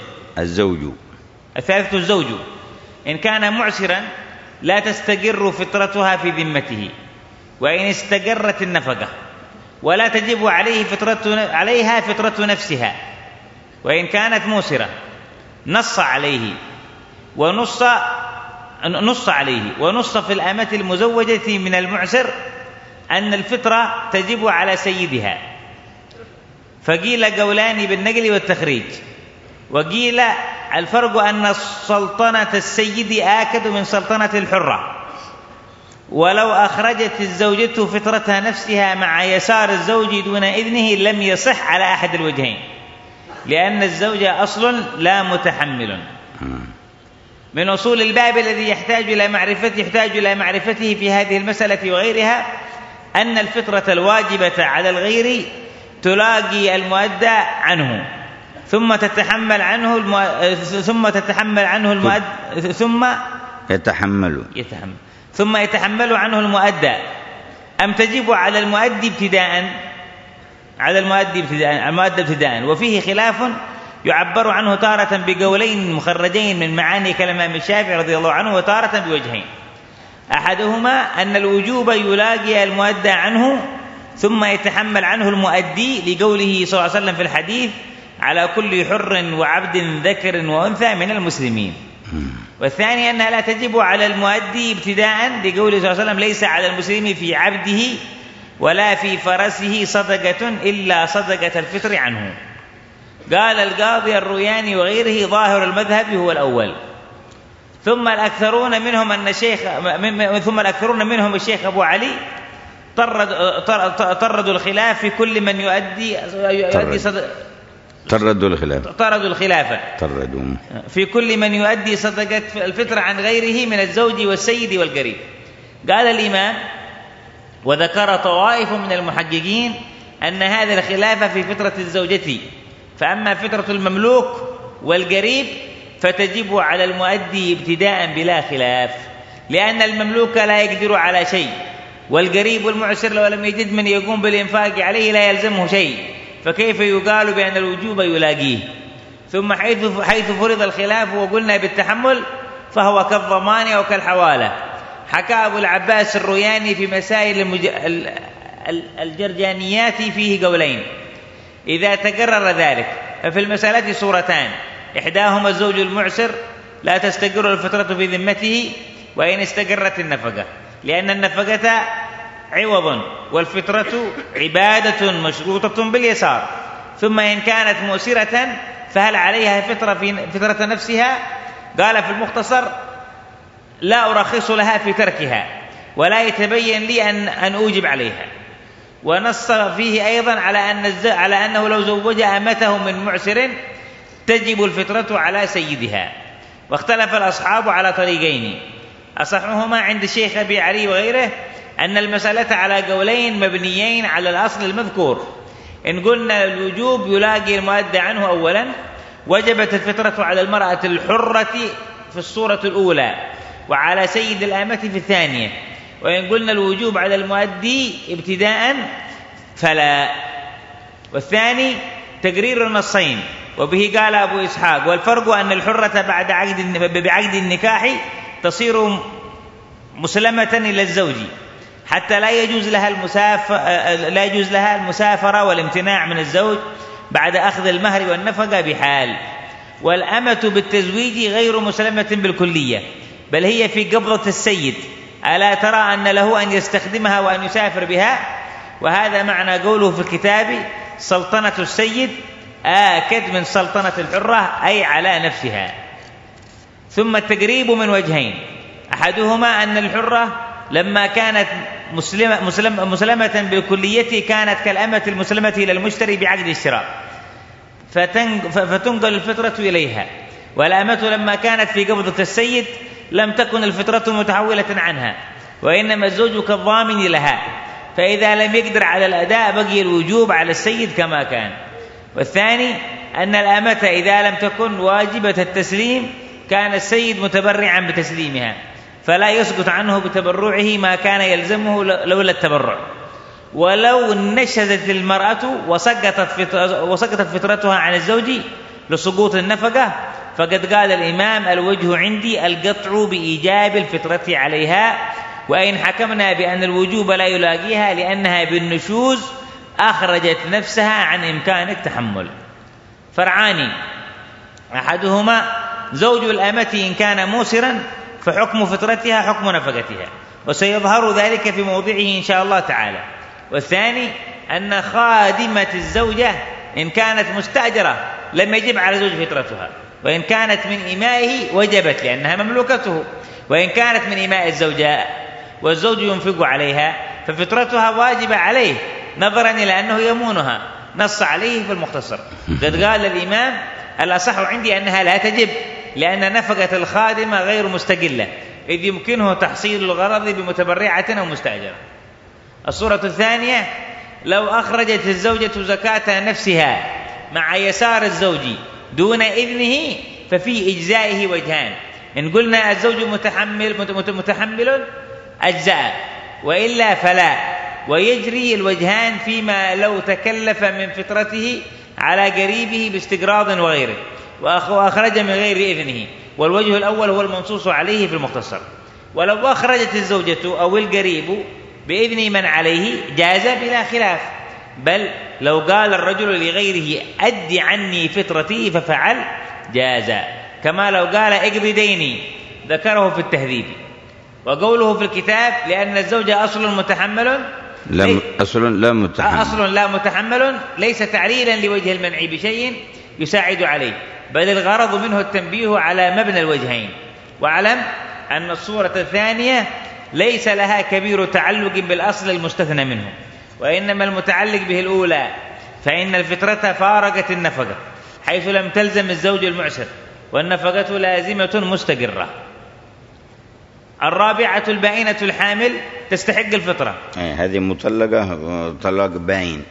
Speaker 4: الزوج إن كان معسرا لا تستقر فطرتها في ذمته، وإن استقرت النفقة ولا تجب عليها فطرة نفسها. وإن كانت موسرة نص عليه ونص في الأمة المزوجة من المعسر أن الفطرة تجب على سيدها، فقيل قولان بالنقل والتخريج. وقيل الفرق أن سلطنة السيد آكد من سلطنة الحرة، ولو أخرجت الزوجة فطرتها نفسها مع يسار الزوج دون إذنه لم يصح على أحد الوجهين، لأن الزوج أصل لا متحمل. من أصول الباب الذي يحتاج إلى معرفته في هذه المسألة وغيرها أن الفطرة الواجبة على الغير تلاقي المؤدى عنه، ثم يتحمل عنه المؤدى، أم تجب على المؤدي ابتداء. وفيه خلاف يعبر عنه تارة بقولين مخرجين من معاني كلام الشافعي رضي الله عنه، وتارة بوجهين. أحدهما أن الوجوب يلاقي المؤدى عنه ثم يتحمل عنه المؤدي، لقوله صلى الله عليه وسلم في الحديث على كل حر وعبد ذكر وأنثى من المسلمين. والثاني أنها لا تجب على المؤدي ابتداء، لقوله صلى الله عليه وسلم ليس على المسلم في عبده ولا في فرسه صدقة إلا صدقة الفطر عنه. قال القاضي الروياني وغيره ظاهر المذهب هو الأول، ثم الأكثرون منهم الشيخ أبو علي طردوا الخلاف في كل من يؤدي في كل من يؤدي صدقة الفطر عن غيره من الزوج والسيد والقريب. قال الإمام وذكر طوائف من المحققين أن هذا الخلاف في فطرة الزوجة، فأما فطرة المملوك والقريب فتجب على المؤدي ابتداء بلا خلاف، لأن المملوك لا يقدر على شيء، والقريب والمعسر لو لم يجد من يقوم بالإنفاق عليه لا يلزمه شيء، فكيف يقال بأن الوجوب يلاقيه؟ ثم حيث فرض الخلاف وقلنا بالتحمل فهو كالضمان أو كالحوالة. حكى أبو العباس الروياني في مسائل الجرجانيات فيه قولين، إذا تقرر ذلك ففي المسألة صورتان، إحداهما الزوج المعسر لا تستقر الفطرة في ذمته وإن استقرت النفقة، لأن النفقة عوض والفطرة عبادة مشروطة باليسار. ثم إن كانت مؤسرة فهل عليها فطرة نفسها؟ قال في المختصر لا أرخص لها في تركها ولا يتبين لي أن أوجب عليها. ونص فيه أيضا على أنه لو زوج أمته من معسر تجب الفطرة على سيدها. واختلف الأصحاب على طريقين، أصحهما عند الشيخ أبي علي وغيره أن المسألة على قولين مبنيين على الأصل المذكور. إن قلنا الوجوب يلاقي المؤدى عنه أولا، وجبت الفطرة على المرأة الحرة في الصورة الأولى وعلى سيد الآمة في الثانية. وإن قلنا الوجوب على المؤدي ابتداء فلا. والثاني تقرير النصين، وبه قال أبو إسحاق: والفرق أن الحرة بعقد النكاح تصير مسلمة إلى الزوج حتى لا يجوز لها المسافرة والامتناع من الزوج بعد أخذ المهر والنفقة بحال. والأمة بالتزويج غير مسلمة بالكلية، بل هي في قبضة السيد، ألا ترى أن له أن يستخدمها وأن يسافر بها؟ وهذا معنى قوله في الكتاب: سلطنة السيد آكد من سلطنة الحرة، أي على نفسها. ثم التقريب من وجهين: أحدهما أن الحرة لما كانت مسلمة بالكلية كانت كالأمة المسلمة إلى المشتري بعقد الشراء، فتنقل الفطرة إليها. والأمة لما كانت في قبضة السيد لم تكن الفطرة متحولة عنها، وإنما الزوج كالضامن لها، فإذا لم يقدر على الأداء بقي الوجوب على السيد كما كان. والثاني أن الأمة إذا لم تكن واجبة التسليم كان السيد متبرعا بتسليمها، فلا يسقط عنه بتبرعه ما كان يلزمه لولا التبرع. ولو نشزت المرأة وسقطت فطرتها عن الزوج لسقوط النفقة، فقد قال الإمام: الوجه عندي القطع بإيجاب الفطرة عليها، وإن حكمنا بأن الوجوب لا يلاقيها لأنها بالنشوز أخرجت نفسها عن إمكان التحمل. فرعان: أحدهما زوج الأمة إن كان موسرا فحكم فطرتها حكم نفقتها، وسيظهر ذلك في موضعه إن شاء الله تعالى. والثاني أن خادمة الزوجة إن كانت مستأجرة لم يجب على زوج فطرتها، وإن كانت من إمائه وجبت لأنها مملوكته، وإن كانت من إماء الزوجاء والزوج ينفق عليها ففطرتها واجبة عليه نظرا إلى أنه يمونها، نص عليه في المختصر. قد قال الإمام: الأصح عندي أنها لا تجب، لأن نفقة الخادمة غير مستقلة، إذ يمكنه تحصيل الغرض بمتبرعة أو مستأجرة. الصورة الثانية: لو أخرجت الزوجة زكاة نفسها مع يسار الزوج دون إذنه ففي إجزائه وجهان. إن قلنا الزوج متحمل أجزاء، وإلا فلا، ويجري الوجهان فيما لو تكلف من فطرته على قريبه باستقراض وغيره وأخرج من غير إذنه، والوجه الأول هو المنصوص عليه في المختصر. ولو أخرجت الزوجة أو القريب بإذن من عليه جاز بلا خلاف، بل لو قال الرجل لغيره أد عني فطرتي ففعل جاز، كما لو قال اقض ديني، ذكره في التهذيب. وقوله في الكتاب: لأن الزوج أصل لا متحمل ليس تعليلا لوجه المنع بشيء يساعد عليه، بل الغرض منه التنبيه على مبنى الوجهين. واعلم أن الصورة الثانية ليس لها كبير تعلق بالأصل المستثنى منه، وإنما المتعلق به الأولى، فإن الفطرة فارقت النفقة حيث لم تلزم الزوج المعسر، والنفقة لازمة مستقرة. الرابعة البائنة الحامل تستحق الفطرة.
Speaker 2: هذه مطلقة طلاق باين،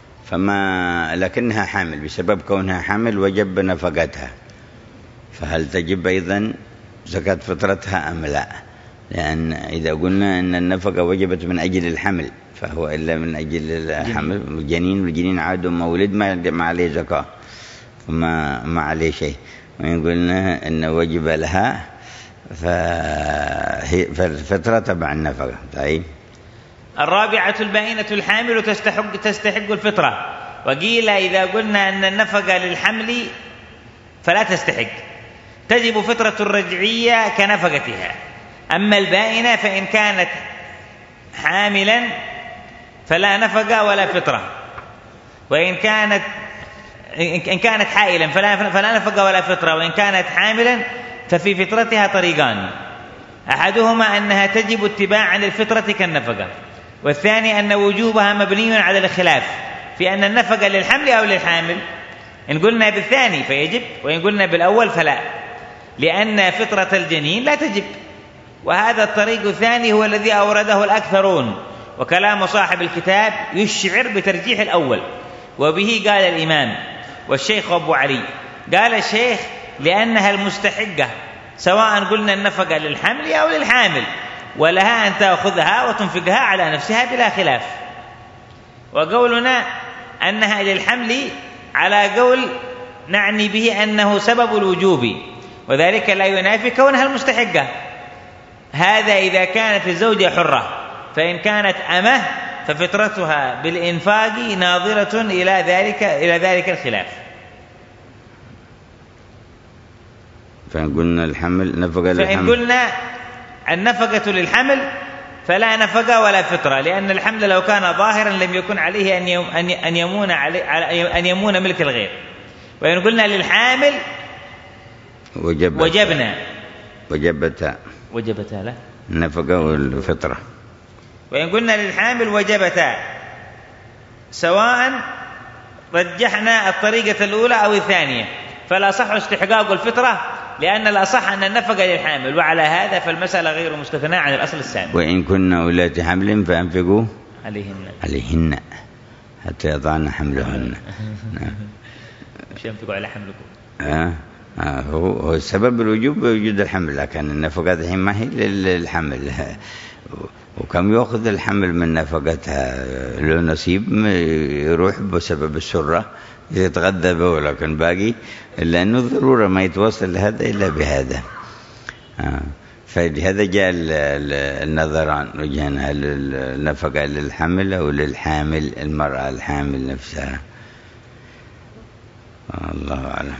Speaker 2: لكنها حامل، بسبب كونها حامل وجب نفقتها، فهل تجب أيضا زكاة فطرتها أم لا؟ لأن إذا قلنا أن النفقة وجبت من أجل الحمل، فهو إلا من أجل الحمل والجنين عاد مولد ما عليه زكاة، ما عليه شيء. وإن قلنا أن وجب لها فالفطرة تبع النفقة. طيب.
Speaker 4: الرابعة البائنة الحامل تستحق الفطرة. وقيل إذا قلنا أن النفقة للحمل فلا تستحق، تجب فطرة الرجعية كنفقتها. أما البائنة فإن كانت حاملا فلا نفقة ولا فطرة، وإن كانت حائلا فلا نفقة ولا فطرة، وإن كانت حاملا ففي فطرتها طريقان: أحدهما أنها تجب اتباعا للفطرة كالنفقة، والثاني أن وجوبها مبني على الخلاف في أن النفقة للحمل أو للحامل. إن قلنا بالثاني فيجب، وإن قلنا بالأول فلا، لأن فطرة الجنين لا تجب، وهذا الطريق الثاني هو الذي أورده الأكثرون، وكلام صاحب الكتاب يشعر بترجيح الأول. وبه قال الإمام والشيخ أبو علي. قال الشيخ لأنها المستحقة، سواء قلنا النفقة للحمل أو للحامل، ولها أن تأخذها وتنفقها على نفسها بلا خلاف. وقولنا أنها للحمل على قول نعني به أنه سبب الوجوب، وذلك لا ينافي كونها المستحقة. هذا إذا كانت الزوجة حرة، فإن كانت أمه ففطرتها بالإنفاق ناظرة إلى ذلك الخلاف.
Speaker 2: فإن قلنا الحمل نفقة للحمل،
Speaker 4: فإن قلنا النفقة للحمل فلا نفقة ولا فطرة، لأن الحمل لو كان ظاهرا لم يكن عليه أن يمون ملك الغير. وإن قلنا للحامل وجبتا له
Speaker 2: النفقة والفطرة.
Speaker 4: وإن قلنا للحامل وجبتا، سواء رجحنا الطريقة الأولى أو الثانية، فلا صح استحقاق الفطرة، لأن الأصح أن النفقة للحامل، وعلى هذا فالمسألة غير مستثناة عن الأصل الثاني.
Speaker 2: وإن كنا أولات حمل فأنفقوا
Speaker 4: عليهن
Speaker 2: حتى يضعن حملهن.
Speaker 4: مش ينفقوا على حملكم.
Speaker 2: هو سبب الوجوب وجود الحمل، لكن النفقة الحين ما هي للحمل، وكم يأخذ الحمل من نفقتها له نصيب يروح بسبب السرة يتغذى به، ولكن باقي لأنه ضرورة ما يتوصل لهذا إلا بهذا. فلهذا جاء النظران وجهنا النفقة للحمل أو للحامل، المرأة الحامل نفسها. الله أعلم.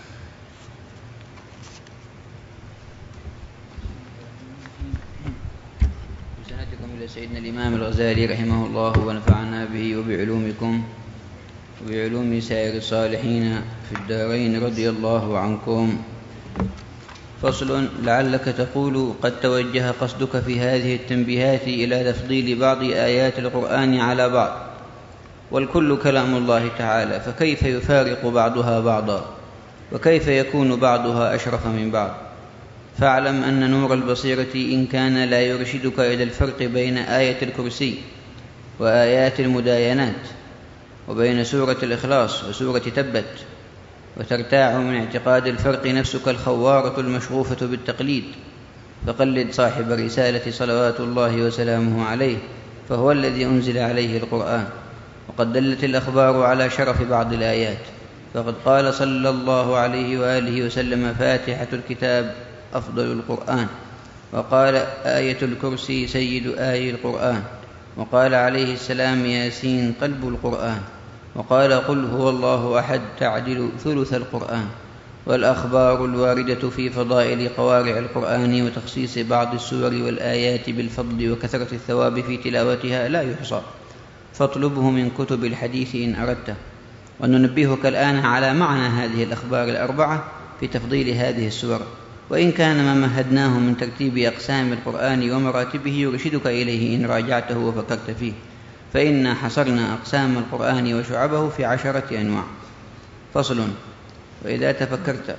Speaker 5: سيدنا الإمام الغزالي رحمه الله ونفعنا به وبعلومكم وبعلوم سائر الصالحين في الدارين رضي الله عنكم. فصل. لعلك تقول قد توجه قصدك في هذه التنبيهات إلى تفضيل بعض آيات القرآن على بعض، والكل كلام الله تعالى، فكيف يفارق بعضها بعضا، وكيف يكون بعضها أشرف من بعض؟ فاعلم أن نور البصيرة إن كان لا يرشدك إلى الفرق بين آية الكرسي وآيات المداينات، وبين سورة الإخلاص وسورة تبت، وترتاع من اعتقاد الفرق نفسك الخوارة المشغوفة بالتقليد، فقلد صاحب رسالة صلوات الله وسلامه عليه، فهو الذي أنزل عليه القرآن. وقد دلت الأخبار على شرف بعض الآيات، فقد قال صلى الله عليه وآله وسلم: فاتحة الكتاب أفضل القرآن، وقال: آية الكرسي سيد آي القرآن، وقال عليه السلام: ياسين قلب القرآن، وقال: قل هو الله أحد تعدل ثلث القرآن. والأخبار الواردة في فضائل قوارع القرآن وتخصيص بعض السور والآيات بالفضل وكثرة الثواب في تلاوتها لا يحصى، فاطلبه من كتب الحديث إن أردته. وننبهك الآن على معنى هذه الأخبار الأربعة في تفضيل هذه السور، وإن كان ما مهدناه من ترتيب أقسام القرآن ومراتبه يرشدك إليه إن راجعته وفكرت فيه، فإنا حصرنا أقسام القرآن وشعبه في 10 أنواع. فصل. وإذا تفكرت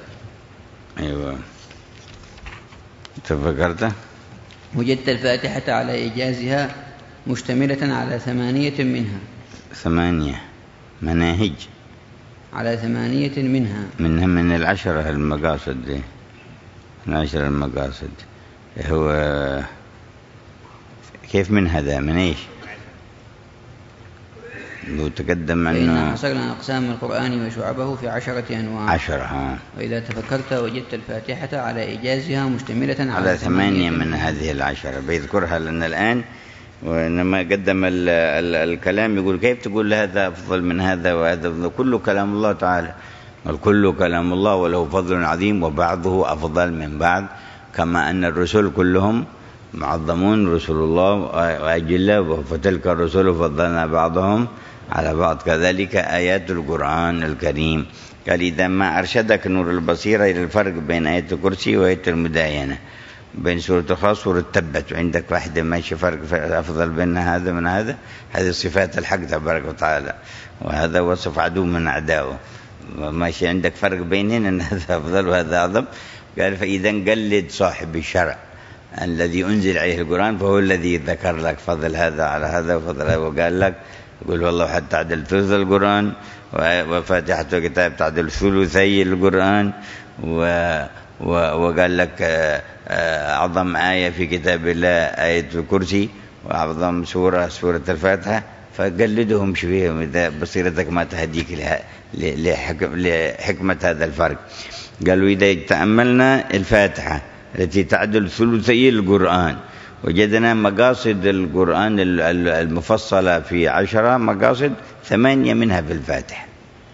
Speaker 5: وجدت الفاتحة على إيجازها مشتملة على 8 منها
Speaker 2: 8 مناهج
Speaker 5: على 8 منها
Speaker 2: من 10 المقاصد دي، من 10 المقاصد. هو كيف من هذا من إيش؟ وتقدم
Speaker 5: أنه حصرنا أقسام القرآن وشعبه في 10 أنواع
Speaker 2: 10.
Speaker 5: وإذا تفكرت وجدت الفاتحة على إيجازها مشتملة
Speaker 2: على 8 من هذه 10 بيذكرها لنا الآن. وإنما قدم الكلام يقول كيف تقول هذا أفضل من هذا وهذا؟ كله كلام الله تعالى، والكل كلام الله وله فضل عظيم وبعضه أفضل من بعض، كما أن الرسل كلهم معظمون رسول الله وأجلاء، فتلك الرسل فضلنا بعضهم على بعض، كذلك آيات القرآن الكريم. قال: إذا ما أرشدك نور البصيرة إلى الفرق بين آية الكرسي وآية المداينة، بين سورة الخاص وسورة تبت، وعندك واحدة ماشي فرق أفضل بين هذا من هذا، هذه صفات الحق تبارك وتعالى، وهذا وصف عدو من أعدائه، ماشي عندك فرق بينهن أن هذا أفضل وهذا أعظم. قال: فإذا قلد صاحب الشرع الذي أنزل عليه القرآن فهو الذي ذكر لك فضل هذا على هذا وفضل هذا، وقال لك يقول والله حتى تعدل ثلث القرآن، وفاتحة الكتاب تعدل ثلثي القرآن، وقال لك أعظم آية في كتاب الله آية الكرسي، وأعظم سورة الفاتحة. فقلدهم شوية إذا بصيرتك ما تهديك لحكمة هذا الفرق. قالوا إذا تأملنا الفاتحة التي تعدل ثلثي القرآن وجدنا مقاصد القرآن المفصلة في 10 مقاصد، 8 منها في الفاتحة.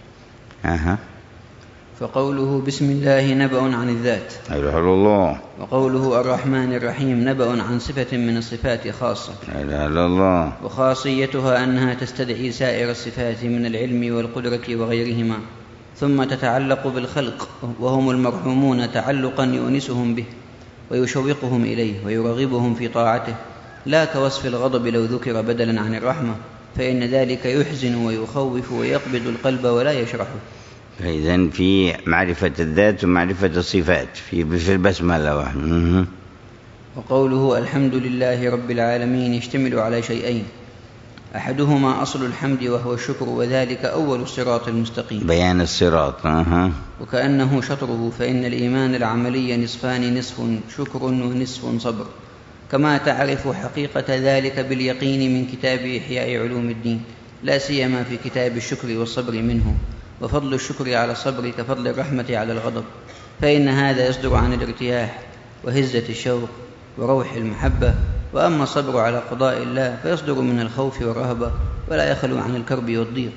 Speaker 5: فقوله بسم الله نبأ عن الذات،
Speaker 2: إله الله.
Speaker 5: وقوله الرحمن الرحيم نبأ عن صفة من الصفات خاصة،
Speaker 2: إله الله.
Speaker 5: وخاصيتها أنها تستدعي سائر الصفات من العلم والقدرة وغيرهما، ثم تتعلق بالخلق وهم المرحومون تعلقا يؤنسهم به ويشوقهم إليه ويرغبهم في طاعته، لا كوصف الغضب لو ذكر بدلا عن الرحمة، فإن ذلك يحزن ويخوف ويقبض القلب ولا يشرحه.
Speaker 2: إذن في معرفة الذات ومعرفة الصفات في البسملة.
Speaker 5: وقوله الحمد لله رب العالمين يشتمل على شيئين، أحدهما أصل الحمد وهو الشكر، وذلك أول الصراط المستقيم،
Speaker 2: بيان الصراط.
Speaker 5: وكأنه شطره، فإن الإيمان العملي نصفان، نصف شكر ونصف صبر، كما تعرف حقيقة ذلك باليقين من كتاب إحياء علوم الدين، لا سيما في كتاب الشكر والصبر منه. وفضل الشكر على الصبر كفضل الرحمة على الغضب، فإن هذا يصدر عن الارتياح وهزة الشوق وروح المحبة، وأما الصبر على قضاء الله فيصدر من الخوف والرهبة، ولا يخلو عن الكرب والضيق.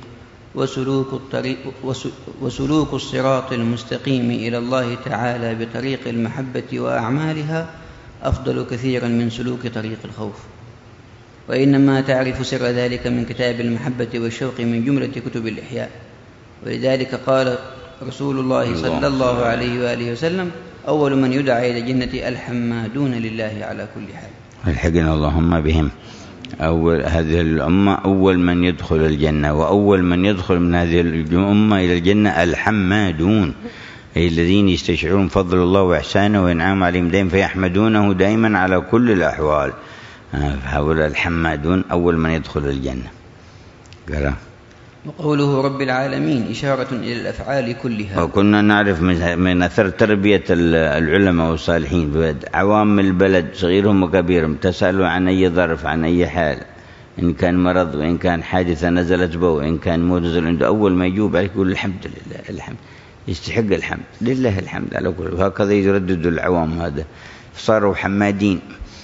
Speaker 5: وسلوك الصراط المستقيم إلى الله تعالى بطريق المحبة وأعمالها أفضل كثيرا من سلوك طريق الخوف، وإنما تعرف سر ذلك من كتاب المحبة والشوق من جملة كتب الإحياء. ولذلك قال رسول الله صلى الله عليه وآله وسلم أول من يدعى إلى الجنة الحمادون لله على كل حال.
Speaker 2: الحقنا اللهم بهم. هذه الأمة أول من يدخل الجنة، وأول من يدخل من هذه الأمة إلى الجنة الحمادون، أي الذين يستشعرون فضل الله وإحسانه وإنعام عليهم دائما فيحمدونه دائما على كل الأحوال. هؤلاء الحمادون أول من يدخل الجنة. قرأ.
Speaker 5: وقوله رب العالمين إشارة إلى الأفعال كلها.
Speaker 2: وكنا نعرف من أثر تربية العلماء والصالحين عوام البلد صغيرهم وكبيرهم، تسألوا عن أي ظرف عن أي حال، إن كان مرض وإن كان حادثة نزلت به وإن كان موجز عنده، أول ما يجوب يقول الحمد لله، الحمد يستحق الحمد لله، الحمد على كل. وهكذا يردد العوام، هذا صاروا حمادين،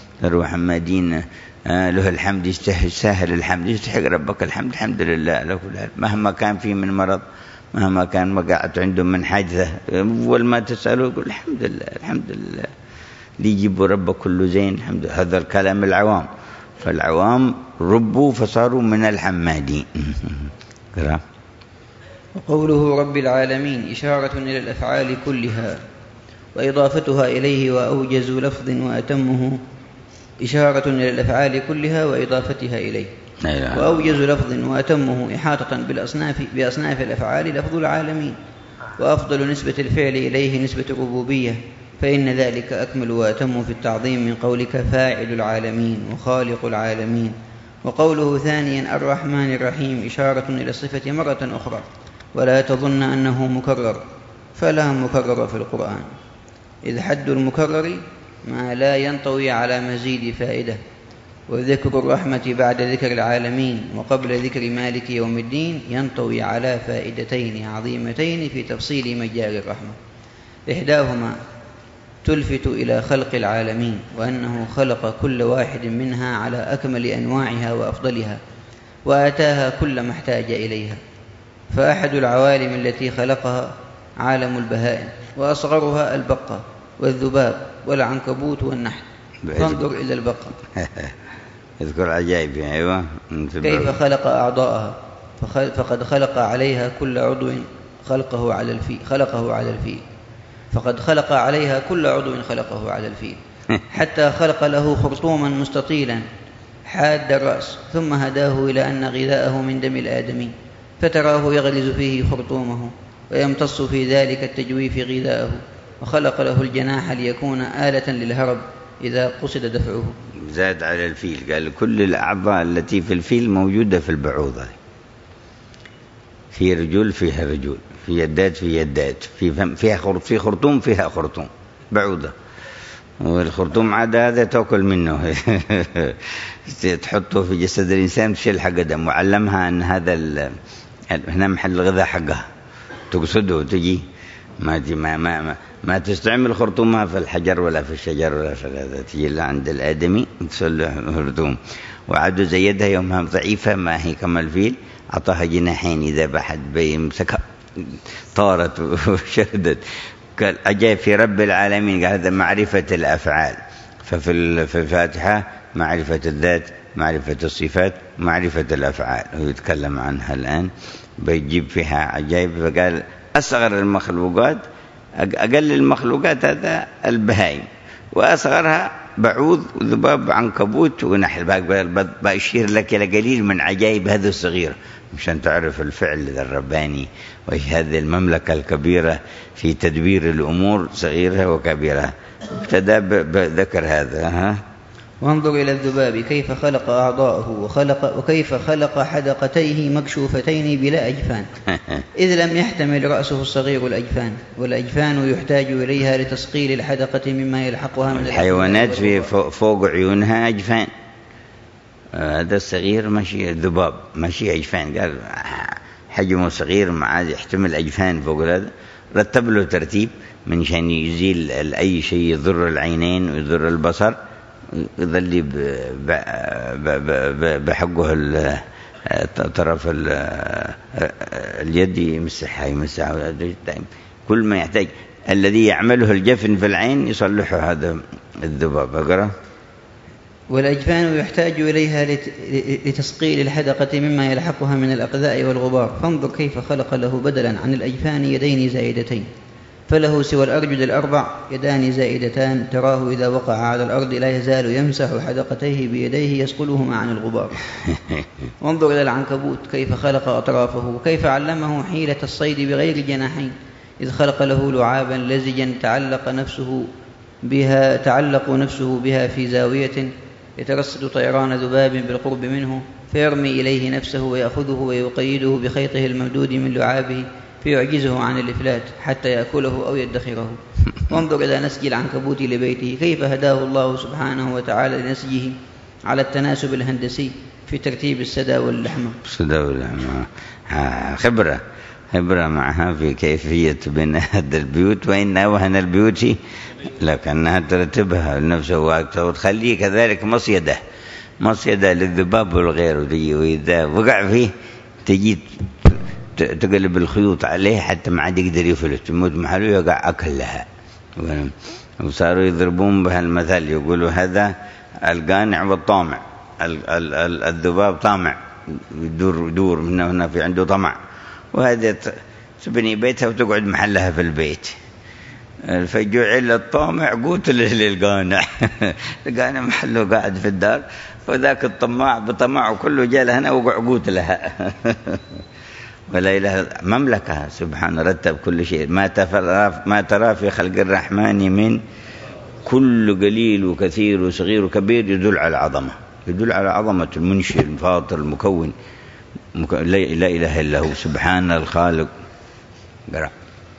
Speaker 2: له الحمد، يستاهل الحمد، يستحق ربك الحمد، الحمد لله على كل حال، مهما كان فيه من مرض، مهما كان مقعد عنده من حادثة، أول ما تسأله يقول الحمد لله، الحمد لله، ليجيبوا رب كل زين، الحمد لله. هذا الكلام العوام، فالعوام ربوا فصاروا من الحمادين.
Speaker 5: وقوله رب العالمين إشارة إلى الأفعال كلها، وإضافتها إليه وأوجز لفظ وأتمه، إشارة إلى الأفعال كلها وإضافتها إليه، وأوجز لفظ وأتمه إحاطة بأصناف الأفعال لفظ العالمين، وأفضل نسبة الفعل إليه نسبة الربوبية، فإن ذلك أكمل وأتم في التعظيم من قولك فاعل العالمين وخالق العالمين. وقوله ثانيا الرحمن الرحيم إشارة إلى الصفة مرة أخرى، ولا تظن أنه مكرر، فلا مكرر في القرآن، إذ حد المكرر ما لا ينطوي على مزيد فائدة. وذكر الرحمة بعد ذكر العالمين وقبل ذكر مالك يوم الدين ينطوي على فائدتين عظيمتين في تفصيل مجال الرحمة. إحداهما تلفت إلى خلق العالمين، وأنه خلق كل واحد منها على أكمل أنواعها وأفضلها، وآتاها كل ما احتاج إليها. فأحد العوالم التي خلقها عالم البهائم، وأصغرها البقة والذباب والعنكبوت والنحل. فانظر إلى البقة
Speaker 2: اذكر عجائب. أيوة.
Speaker 5: كيف خلق أعضاءها، فقد خلق عليها كل عضو خلقه على الفيل، فقد خلق عليها كل عضو خلقه على الفيل، حتى خلق له خرطوما مستطيلا حاد الرأس، ثم هداه إلى أن غذاءه من دم الآدمي، فتراه يغرز فيه خرطومه ويمتص في ذلك التجويف غذاءه. وخلق له الجناح ليكون آلة للهرب، إذا قصد دفعه.
Speaker 2: زاد على الفيل، قال كل الأعضاء التي في الفيل موجودة في البعوضة، في رجول فيها رجول، في يدات في يدات، في فم في خرطوم فيها خرطوم، بعوضة. والخرطوم عاد هذا تأكل منه تحطه في جسد الإنسان تشيل حق دم، وعلمها أن هذا هنا محل الغذاء حقها، تقصده وتجي ما تستعمل خرطومها في الحجر ولا في الشجر ولا في هذا، تجي لها عند الآدمي تسله خرطوم. وعادوا زيدها يومها ضعيفة ما هي كما الفيل، أعطاها جناحين إذا بحد بيمسكها طارت وشردت. قال عجائب في رب العالمين، قال هذا معرفة الأفعال. ففي الفاتحة معرفة الذات، معرفة الصفات، معرفة الأفعال، ويتكلم عنها الآن بيجيب فيها عجائب. فقال أصغر المخلوقات، أقل المخلوقات هذا البهائم، وأصغرها بعوض وذباب عنكبوت ونحل. بأشير لك إلى قليل من عجائب هذه الصغيرة مشان تعرف الفعل الرباني، وإيش هذه المملكة الكبيرة في تدبير الأمور صغيرة وكبيرة. ابتدى بذكر هذا.
Speaker 5: وانظر إلى الذباب كيف خلق أعضاءه وكيف خلق حدقتيه مكشوفتين بلا أجفان، إذ لم يحتمل رأسه الصغير الأجفان، والأجفان يحتاج إليها لتسقيل الحدقة مما يلحقها من
Speaker 2: الحيوانات في فوق عيونها أجفان، هذا الصغير ماشي الذباب ماشي أجفان. قال حجمه صغير مع يحتمل أجفان فوق هذا، رتب له ترتيب من شان يزيل أي شيء يضر العينين ويضر البصر، يظل بحقه طرف اليد يمسحها كل ما يحتاج. الذي يعمله الجفن في العين يصلحه هذا الذباب. أقرأ.
Speaker 5: والأجفان يحتاج إليها لتسقيل الحدقة مما يلحقها من الأقذاء والغبار. فانظر كيف خلق له بدلا عن الأجفان يدين زائدتين، فله سوى الأرجل الأربع يدان زائدتان، تراه إذا وقع على الأرض لا يزال يمسح حدقتيه بيديه يسقلهما عن الغبار. وانظر إلى العنكبوت كيف خلق أطرافه، وكيف علمه حيلة الصيد بغير جناحين، إذ خلق له لعابا لزجا تعلق نفسه بها في زاوية، يترصد طيران ذباب بالقرب منه، فيرمي إليه نفسه ويأخذه ويقيده بخيطه الممدود من لعابه، فيعجزه عن الإفلات حتى يأكله أو يدخره. وانظر إلى نسج العنكبوت لبيته كيف هداه الله سبحانه وتعالى لنسجه على التناسب الهندسي في ترتيب السدى واللحمة.
Speaker 2: خبرة معها في كيفية بناء البيوت، وإن أوهن البيوت لكنها ترتبها لنفسه وتخليه كذلك مصيدة للذباب والغير، وإذا وقع فيه تجي تقلب الخيوط عليه حتى ما عاد يقدر يفلت، يموت محله يقع أكل لها. وصاروا يضربون بها المثل، يقولوا هذا القانع والطامع. الذباب طامع يدور من هنا في عنده طمع، وهذا تبني بيتها وتقعد محلها في البيت. فجعل الطامع قوت للقانع القانع محله قاعد في الدار، وذاك الطماع بطمعه كله جاء هنا وقع قوت لها ولا إله. مملكة سبحان رتب كل شيء. ما ترى في خلق الرحمن من كل قليل وكثير وصغير وكبير يدل على العظمة، يدل على عظمة المنشئ الفاطر المكون. لا إله إلا هو سبحان الخالق. قرأ.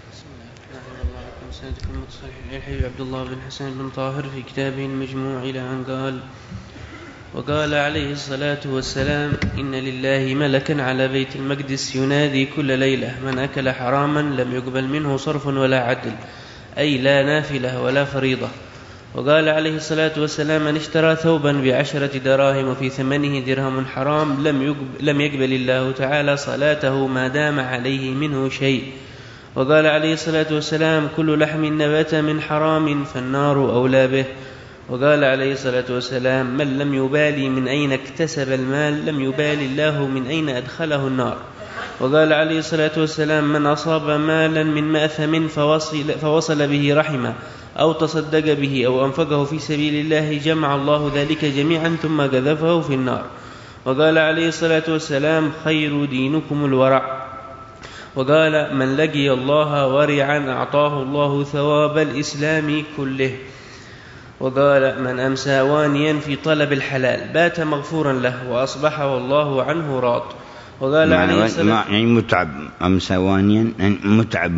Speaker 3: الحبيب عبد الله بن حسن بن طاهر في كتابه المجموع إلى أن قال: وقال عليه الصلاة والسلام: إن لله ملكا على بيت المقدس ينادي كل ليلة: من أكل حراما لم يقبل منه صرف ولا عدل، أي لا نافلة ولا فريضة. وقال عليه الصلاة والسلام: من اشترى ثوبا ب10 دراهم وفي ثمنه درهم حرام لم يقبل الله تعالى صلاته ما دام عليه منه شيء. وقال عليه الصلاة والسلام: كل لحم نبت من حرام فالنار أولى به. وقال عليه الصلاة والسلام: من لم يبالي من أين اكتسب المال لم يبالي الله من أين أدخله النار. وقال عليه الصلاة والسلام: من أصاب مالا من مأثم فوصل به رحمه أو تصدق به أو أنفقه في سبيل الله جمع الله ذلك جميعا ثم قذفه في النار. وقال عليه الصلاة والسلام: خير دينكم الورع. وقال: من لقي الله ورعا أعطاه الله ثواب الإسلام كله.
Speaker 6: وقال: من أمسى وانيا في طلب الحلال بات مغفورا له وأصبح والله عنه راض. وقال عليه السلام
Speaker 2: يعني متعب، أمسى وانيا يعني متعب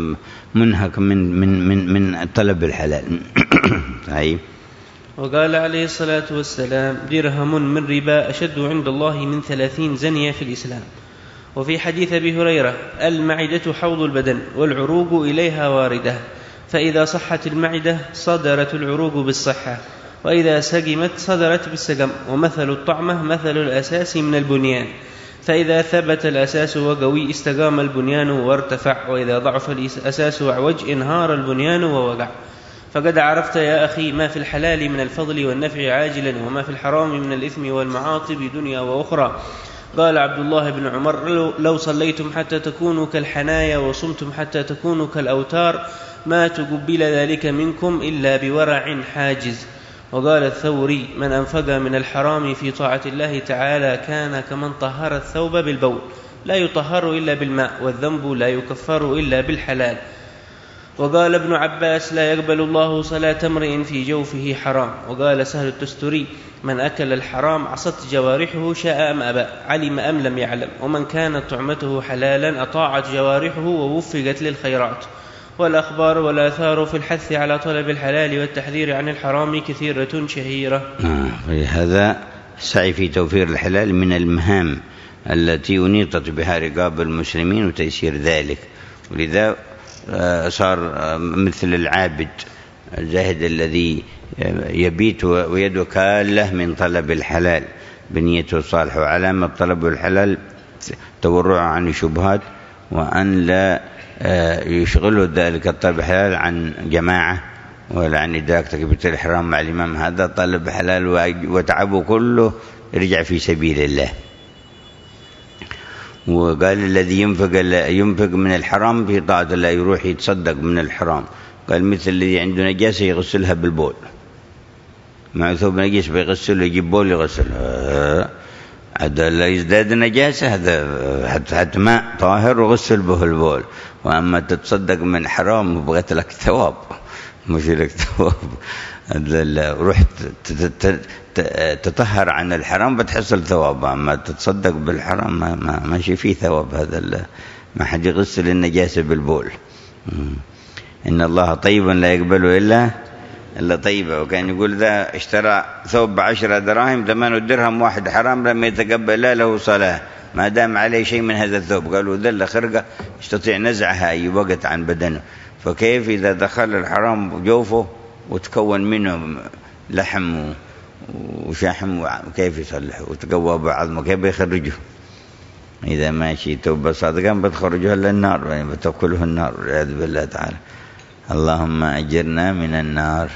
Speaker 2: منهك من طلب الحلال. طيب.
Speaker 6: وقال عليه الصلاة والسلام: درهم من ربا أشد عند الله من 30 زنية في الإسلام. وفي حديث أبي هريرة: المعدة حوض البدن والعروق إليها واردة، فإذا صحت المعدة صدرت العروق بالصحة، وإذا سقمت صدرت بالسقم، ومثل الطعمة مثل الأساس من البنيان، فإذا ثبت الأساس وقوي استقام البنيان وارتفع، وإذا ضعف الأساس وعوج انهار البنيان ووقع. فقد عرفت يا أخي ما في الحلال من الفضل والنفع عاجلا، وما في الحرام من الإثم والمعاطب دنيا وأخرى. قال عبد الله بن عمر: لو صليتم حتى تكونوا كالحنايا وصمتم حتى تكونوا كالأوتار ما تقبل ذلك منكم إلا بورع حاجز. وقال الثوري: من أنفق من الحرام في طاعة الله تعالى كان كمن طهر الثوب بالبول، لا يطهر إلا بالماء، والذنب لا يكفر إلا بالحلال. وقال ابن عباس: لا يقبل الله صلاة امرئ في جوفه حرام. وقال سهل التستري: من أكل الحرام عصت جوارحه شاء أم أبى، علم أم لم يعلم، ومن كانت طعمته حلالا أطاعت جوارحه ووفقت للخيرات. والأخبار والآثار في الحث على طلب الحلال والتحذير عن الحرام كثيرة شهيرة.
Speaker 2: هذا السعي في توفير الحلال من المهام التي أنيطت بها رقاب المسلمين وتيسير ذلك، ولذا صار مثل العابد الزاهد الذي يبيت ويده كالة من طلب الحلال بنيته الصالحة. وعلامة طلب الحلال تورعه عن الشبهات، وأن لا يشغله ذلك الطلب الحلال عن جماعة ولا عن إدراك تكبيرة الإحرام مع الإمام. هذا طلب حلال وتعبه كله يرجع في سبيل الله. وقال: الذي ينفق من الحرام في طاعة الله، يروح يتصدق من الحرام. قال: مثل الذي عنده نجاسة يغسلها بالبول، مع ثوب نجس بيغسله، يجيب بول يغسله، هذا لا يزداد نجاسة، هذا حتى ماء طاهر وغسل به البول. وأما تتصدق من حرام بغيت لك ثواب، مش لك ثواب. رحت تطهر عن الحرام بتحصل ثواب، أما تتصدق بالحرام ما شيء فيه ثواب. هذا ما حد يغسل النجاسة بالبول. إن الله طيب لا يقبل إلا طيبة. وكان يقول: ذا اشترى ثوب ب10 دراهم 8 درهم واحد حرام لم يتقبل له صلاة ما دام عليه شيء من هذا الثوب. قالوا: ذل خرقة يستطيع نزعها أي وقت عن بدنه، فكيف إذا دخل الحرام جوفه وتكون منه لحم وشحم، وكيف يصلح وتقوى بعظمه، كيف يخرجه؟ إذا ماشي توبة صادقا بتخرجه للنار، يعني بتأكله النار والعياذ بالله تعالى. اللهم أجرنا من النار.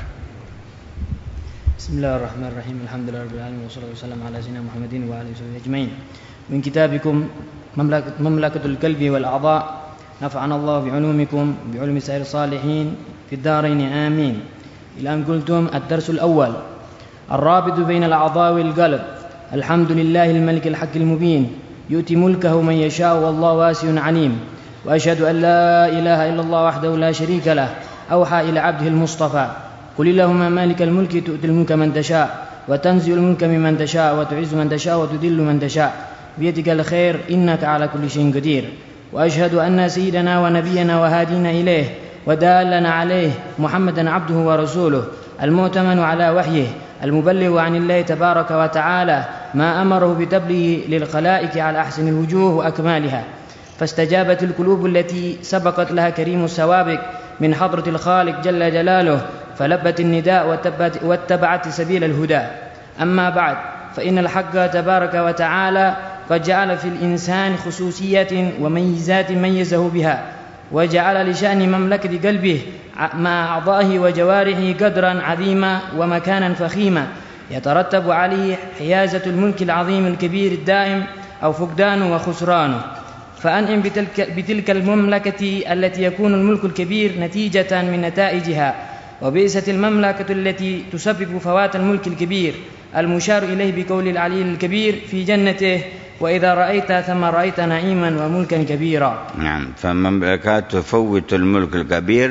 Speaker 7: بسم الله الرحمن الرحيم. الحمد لله رب العالمين، والصلاة والسلام على سيدنا محمد وعلى آله وصحبه أجمعين. من كتابكم مملكة القلب والأعضاء، نفعنا الله بعلومكم بعلوم سائر الصالحين في الدارين آمين. إلى أن قلتم: الدرس الأول: الرابط بين الأعضاء والقلب. الحمد لله الملك الحق المبين، يؤتي ملكه من يشاء والله واسع عليم. وأشهد أن لا إله إلا الله وحده لا شريك له، أوحى إلى عبده المصطفى: قل اللهم مالك الملك تؤتي الملك من تشاء وتنزع الملك ممن تشاء وتعز من تشاء وتذل من تشاء، بيدك الخير إنك على كل شيء قدير. وأشهد أن سيدنا ونبينا وهادينا إليه ودالنا عليه محمدا عبده ورسوله، المؤتمن على وحيه، المبلغ عن الله تبارك وتعالى ما أمره بتبليغه للخلائق على أحسن الوجوه وأكمالها. فاستجابت القلوب التي سبقت لها كريم السوابق من حضرة الخالق جل جلاله، فلبت النداء واتبعت سبيل الهدى. أما بعد، فإن الحق تبارك وتعالى قد جعل في الإنسان خصوصية وميزات ميزه بها، وجعل لشأن مملكة قلبه مع أعضائه وجوارحه قدرا عظيما ومكانا فخيما، يترتب عليه حيازة الملك العظيم الكبير الدائم أو فقدانه وخسرانه. فأنعم بتلك المملكة التي يكون الملك الكبير نتيجة من نتائجها، وبئست المملكة التي تسبب فوات الملك الكبير، المشار إليه بقول العلي الكبير في جنته: وإذا رأيت ثم رأيت نعيما وملكا كبيرا.
Speaker 2: نعم، فمملكات تفوت الملك الكبير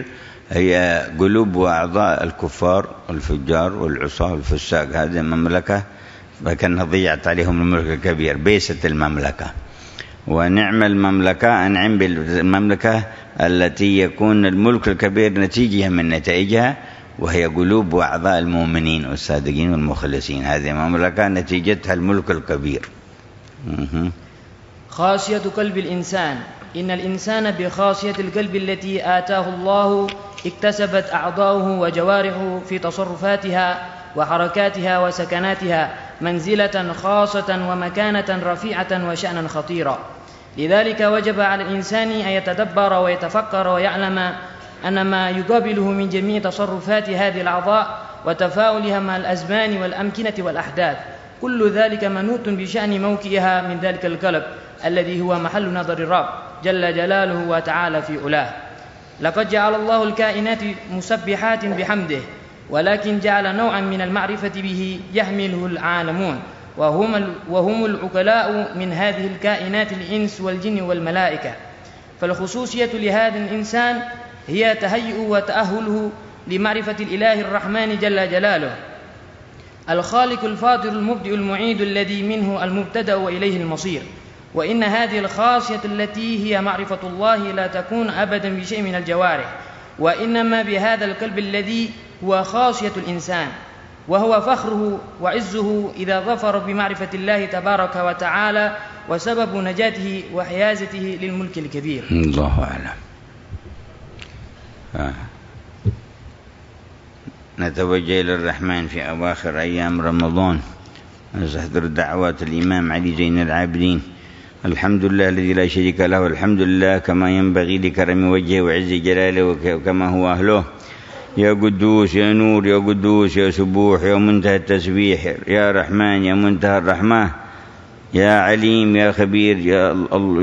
Speaker 2: هي قلوب وأعضاء الكفار والفجار والعصاة والفساق. هذه المملكة فكانها ضيعت عليهم الملك الكبير، بيست المملكة. ونعم المملكة، أنعم بالمملكة التي يكون الملك الكبير نتيجة من نتائجها، وهي قلوب وأعضاء المؤمنين والصادقين والمخلصين. هذه مملكة نتيجتها الملك الكبير.
Speaker 7: خاصية قلب الإنسان. إن الإنسان بخاصية القلب التي آتاه الله اكتسبت أعضاؤه وجوارحه في تصرفاتها وحركاتها وسكناتها منزلة خاصة ومكانة رفيعة وشأنا خطيرا. لذلك وجب على الإنسان أن يتدبر ويتفكر ويعلم أن ما يقابله من جميع تصرفات هذه الأعضاء وتفاعلها مع الأزمان والأمكنة والأحداث كل ذلك منوط بشأن موقعها من ذلك القلب الذي هو محل نظر الرب جل جلاله وتعالى في علاه. لقد جعل الله الكائنات مسبحات بحمده، ولكن جعل نوعا من المعرفة به يحمله العالمون، وهم العقلاء من هذه الكائنات الإنس والجن والملائكة. فالخصوصية لهذا الإنسان هي تهيئ وتأهله لمعرفة الإله الرحمن جل جلاله، الخالق الفاطر المبدئ المعيد الذي منه المبتدأ وإليه المصير. وإن هذه الخاصية التي هي معرفة الله لا تكون أبدا بشيء من الجوارح، وإنما بهذا القلب الذي هو خاصية الإنسان، وهو فخره وعزه إذا ظفر بمعرفة الله تبارك وتعالى، وسبب نجاته وحيازته للملك الكبير.
Speaker 2: الله أعلم. نتوجه إلى الرحمن في أواخر أيام رمضان، نستحضر دعوات الإمام علي زين العابدين. الحمد لله الذي لا شريك له، الحمد لله كما ينبغي لكرم وجهه وعز جلاله وكما هو أهله. يا قدوس يا نور يا قدوس يا سبوح يا منتهى التسبيح يا رحمن يا منتهى الرحمة يا عليم يا خبير يا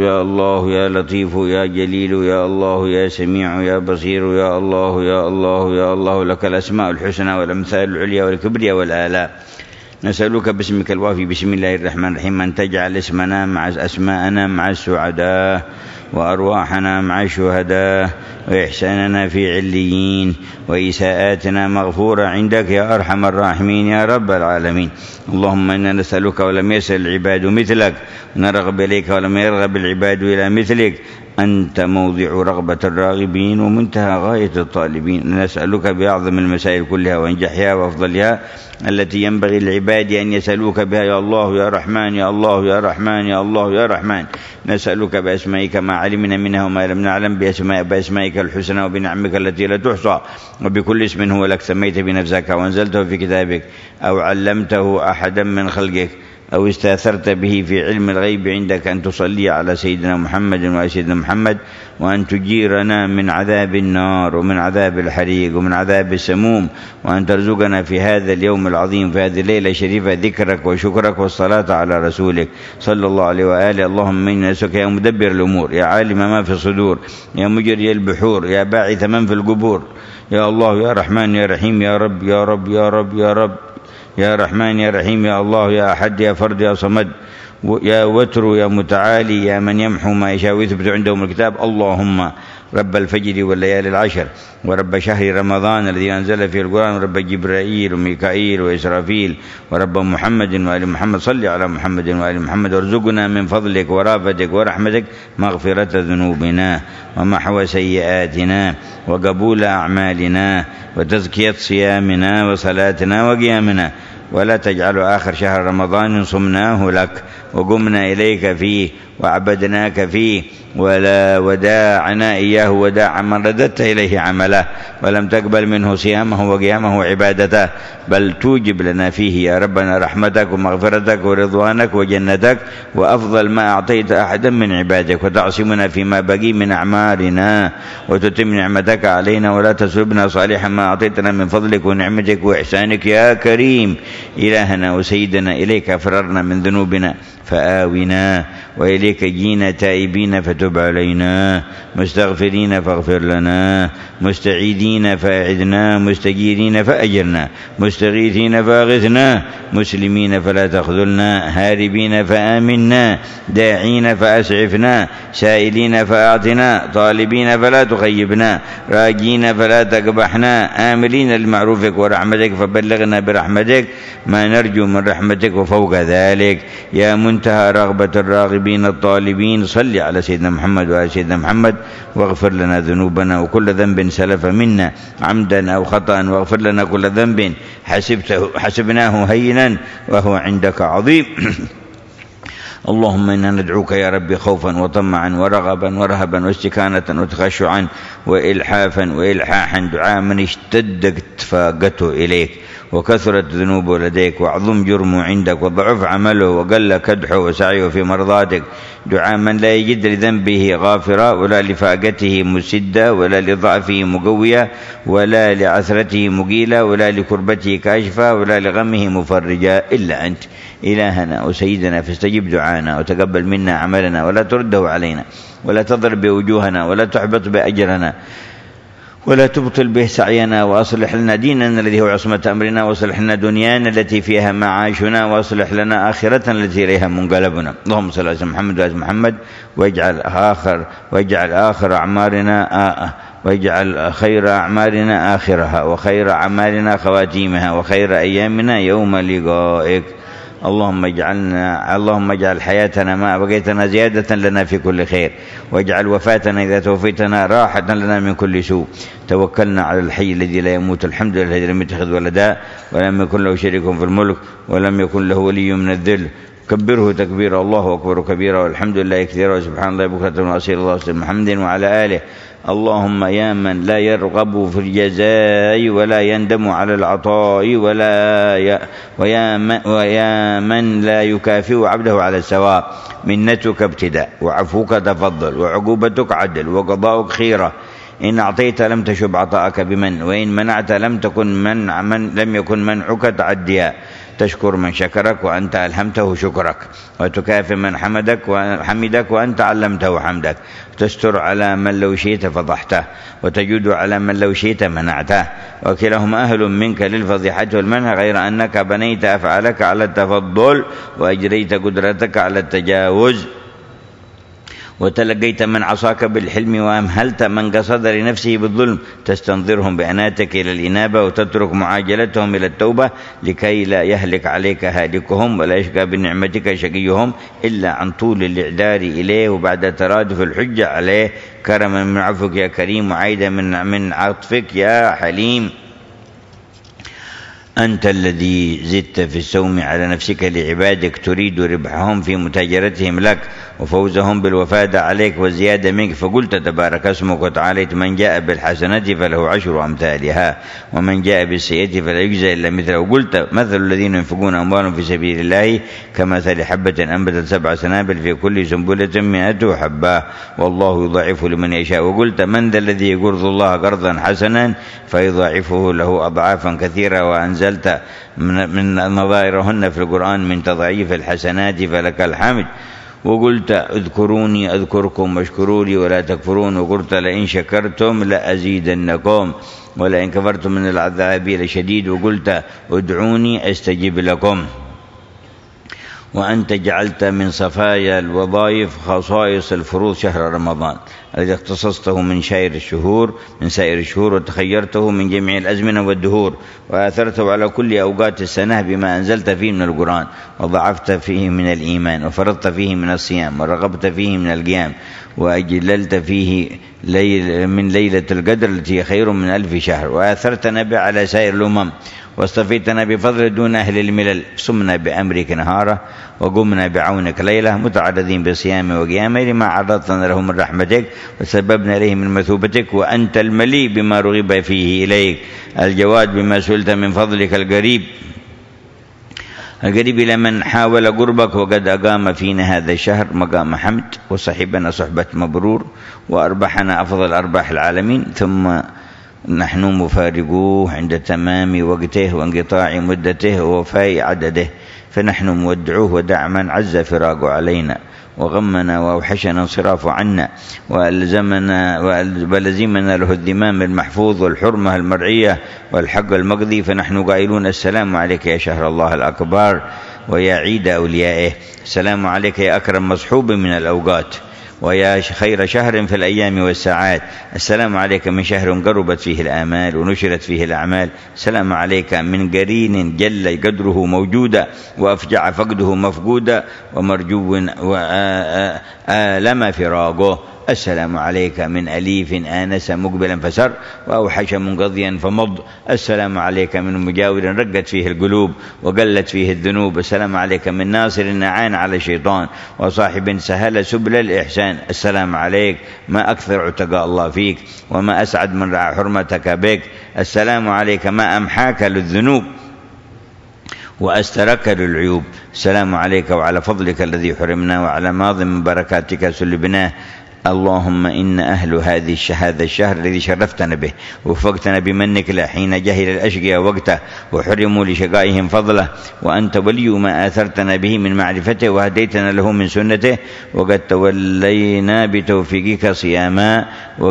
Speaker 2: الله يا لطيف يا جليل يا الله يا سميع يا بصير يا الله يا الله يا الله، لك الأسماء الحسنى والأمثال العليا والكبرياء والآلاء. نسألك باسمك الوافي بسم الله الرحمن الرحيم أن تجعل اسمنا مع أسماءنا مع السعداء، وأرواحنا مع الشهداء، وإحساننا في عليين، وإساءاتنا مغفورة عندك يا أرحم الراحمين يا رب العالمين. اللهم إنا نسألك ولم يسأل العباد مثلك، ونرغب إليك ولم يرغب العباد إلى مثلك. أنت موضع رغبة الراغبين ومنتهى غاية الطالبين. نسألك بأعظم المسائل كلها وأنجحها وأفضلها التي ينبغي للعباد أن يسألوك بها يا الله يا رحمن يا الله يا رحمن يا الله يا رحمن. نسألك بأسمائك ما علمنا منها وما لم نعلم، بأسمائك الحسنى وبنعمك التي لا تحصى، وبكل اسم هو لك سميت بنفسك وأنزلته في كتابك أو علمته أحدا من خلقك أو استأثرت به في علم الغيب عندك أن تصلي على سيدنا محمد وعلى سيدنا محمد، وأن تجيرنا من عذاب النار ومن عذاب الحريق ومن عذاب السموم، وأن ترزقنا في هذا اليوم العظيم في هذه الليلة الشريفة ذكرك وشكرك والصلاة على رسولك صلى الله عليه وآله. اللهم إنا نسألك يا مدبر الأمور يا عالم ما في الصدور يا مجري البحور يا باعث من في القبور، يا الله يا رحمن يا رحيم يا رب يا رب يا رب يا رب يا رحمن يا رحيم يا الله يا أحد يا فرد يا صمد يا وتر يا متعالي يا من يمحو ما يشاء ويثبت عندهم الكتاب. اللهم رب الفجر والليالي العشر، ورب شهر رمضان الذي أنزل فيه القرآن، ورب جبرائيل وميكائيل وإسرافيل، ورب محمد وآل محمد، صل على محمد وآل محمد، وارزقنا من فضلك ورافتك ورحمتك مغفرة ذنوبنا ومحو سيئاتنا وقبول أعمالنا وتزكية صيامنا وصلاتنا وقيامنا، ولا تجعل آخر شهر رمضان صمناه لك وقمنا إليك فيه وعبدناك فيه، ولا وداعنا إياه وداع من رددت إليه عمله ولم تقبل منه صيامه وقيامه وعبادته، بل توجب لنا فيه يا ربنا رحمتك ومغفرتك ورضوانك وجنتك وأفضل ما أعطيت أحدا من عبادك، وتعصمنا فيما بقي من أعمارنا وتتم نعمتك علينا، ولا تسلبنا صالحا ما أعطيتنا من فضلك ونعمتك وإحسانك يا كريم إلهنا وسيدنا إليك فررنا من ذنوبنا فآونا، وإليك جينا تائبين فتب علينا، مستغفرين فاغفر لنا، مستعيدين فأعذنا، مستجيرين فأجرنا، مستغيثين فأغثنا، مسلمين فلا تخذلنا، هاربين فآمنا، داعين فأسعفنا، سائلين فأعطنا، طالبين فلا تخيبنا، راجين فلا تقبحنا، آملين لمعروفك ورحمتك فبلغنا برحمتك ما نرجو من رحمتك وفوق ذلك. يا منتهى رغبة الراغبين الطالبين صل على سيدنا محمد وعلى سيدنا محمد، واغفر لنا ذنوبنا وكل ذنب سلف منا عمدا أو خطأ، واغفر لنا كل ذنب حسبناه هينا وهو عندك عظيم. اللهم إنا ندعوك يا ربي خوفا وطمعا ورغبا ورهبا واستكانة وتخشعا وإلحافا وإلحاحا، دعاء من اشتدت فاقته إليك وكثرت ذنوبه لديك وعظم جرمه عندك وضعف عمله وقل كدحه وسعيه في مرضاتك، دعاء من لا يجد لذنبه غافرا ولا لفاقته مسدا ولا لضعفه مقويا ولا لعثرته مقيلا ولا لكربته كاشفا ولا لغمه مفرجا إلا أنت إلهنا وسيدنا، فاستجب دعانا وتقبل منا عملنا ولا ترده علينا ولا تضرب بوجوهنا ولا تحبط بأجرنا ولا تبطل به سعينا، وأصلح لنا ديننا الذي هو عصمة أمرنا، وأصلح لنا دنيانا التي فيها معاشنا، وأصلح لنا آخرة التي إليها منقلبنا. اللهم صل على محمد وعلى محمد، واجعل آخر أعمارنا واجعل خير أعمالنا آخرها وخير أعمالنا خواتيمها وخير أيامنا يوم لقائك. اللهم اجعل حياتنا ما بقيتنا زيادة لنا في كل خير، واجعل وفاتنا إذا توفيتنا راحة لنا من كل سوء. توكلنا على الحي الذي لا يموت، الحمد لله الذي لم يتخذ ولدا ولم يكن له شريك في الملك ولم يكن له ولي من الذل. كبره تكبيرا، الله أكبر كبيرا، والحمد لله كثيرا، وسبحان الله بكرة وأصيل. الله وسلم محمد وعلى آله. اللهم يا من لا يرغب في الجزاء ولا يندم على العطاء ويا من لا يكافئ عبده على السواء، منتك ابتداء وعفوك تفضل وعقوبتك عدل وقضاؤك خيرة. إن أعطيت لم تشب عطاءك بمن، وإن منعت لم يكن منعك تعديا. تشكر من شكرك وأنت ألهمته شكرك، وتكافئ من حمدك وأنت علمته حمدك، تستر على من لو شئت فضحته، وتجود على من لو شئت منعته، وكلاهما أهل منك للفضيحة والمنع، غير أنك بنيت أفعالك على التفضل وأجريت قدرتك على التجاوز، وتلقيت من عصاك بالحلم وأمهلت من قصد لنفسه بالظلم، تستنظرهم بأناتك إلى الإنابة وتترك معاجلتهم إلى التوبة، لكي لا يهلك عليك هالكهم ولا يشقى بنعمتك شقيهم إلا عن طول الإعذار إليه وبعد ترادف الحجة عليه، كرما من عفوك يا كريم وعيدا من عطفك يا حليم. أنت الذي زدت في السوم على نفسك لعبادك، تريد ربحهم في متاجرتهم لك وفوزهم بالوفاة عليك والزيادة منك، فقلت تبارك اسمك وتعاليت: من جاء بالحسنة فله 10 أمثالها ومن جاء بالسيئة فلا يجزى إلا مثله. وقلت: مثل الذين ينفقون أموالهم في سبيل الله كمثل حبة أنبتت 7 سنابل في كل سنبلة 100 حبة والله يضاعف لمن يشاء. وقلت: من ذا الذي يقرض الله قرضا حسنا فيضاعفه له أضعافا كثيرة، وأنزلت من نظائرهن في القرآن من تضعيف الحسنات فلك الحمد. وقلت: اذكروني أذكركم واشكروا لي ولا تكفرون. وقلت: لئن شكرتم لأزيدنكم ولئن كفرتم من العذاب لشديد. وقلت: ادعوني أستجب لكم. وأنت جعلت من صفايا الوظائف خصائص الفروض شهر رمضان الذي اختصصته من سائر الشهور وتخيرته من جميع الأزمنة والدهور، وآثرته على كل أوقات السنة بما أنزلت فيه من القرآن، وضعفت فيه من الإيمان، وفرضت فيه من الصيام، ورغبت فيه من القيام، وأجللت فيه من ليلة القدر التي خير من 1000 شهر، وآثرتنا به على سائر الأمم، واصطفيتنا بفضل دون أهل الملل. صمنا بأمرك نهارا وقمنا بعونك ليلة، متعرضين بصيام وقيام لما عرضتنا له من رحمتك وسببنا إليه من مثوبتك. وأنت المليء بما رغب فيه إليك، الجواد بما سئلت من فضلك، القريب إلى من حاول قربك. وقد أقام فينا هذا الشهر مقام حمد، وصحبنا صحبة مبرور، وأربحنا أفضل أرباح العالمين. ثم نحن مفارقوه عند تمام وقته وانقطاع مدته ووفاء عدده، فنحن مودعوه ودع من عز فراقه علينا وغمنا وأوحشنا انصراف عنا ولزمنا له الذمام المحفوظ والحرمة المرعية والحق المقضي، فنحن قائلون السلام عليك يا شهر الله الأكبر ويا عيد أوليائه، السلام عليك يا أكرم مصحوب من الأوقات ويا خير شهر في الأيام والساعات، السلام عليك من شهر قربت فيه الآمال ونشرت فيه الأعمال، السلام عليك من قرين جل قدره موجودا وأفجع فقده مفقودا ومرجو وآلم فراقه، السلام عليك من أليف آنس مقبلا فسر وأوحش منقضيا فمض، السلام عليك من مجاور رقت فيه القلوب وقلت فيه الذنوب، السلام عليك من ناصر أعان على الشيطان وصاحب سهل سبل الإحسان، السلام عليك ما أكثر عتقاء الله فيك وما أسعد من رعى حرمتك بك، السلام عليك ما أمحاك للذنوب وأسترك للعيوب، السلام عليك وعلى فضلك الذي حرمنا وعلى ماض من بركاتك سلبناه، اللهم إن أهل هذا الشهر الذي شرفتنا به ووفقتنا بمنك له حين جهل الأشقياء وقته وحرموا لشقائهم فضله، وأنت ولي ما آثرتنا به من معرفته وهديتنا له من سنته، وقد تولينا بتوفيقك صياما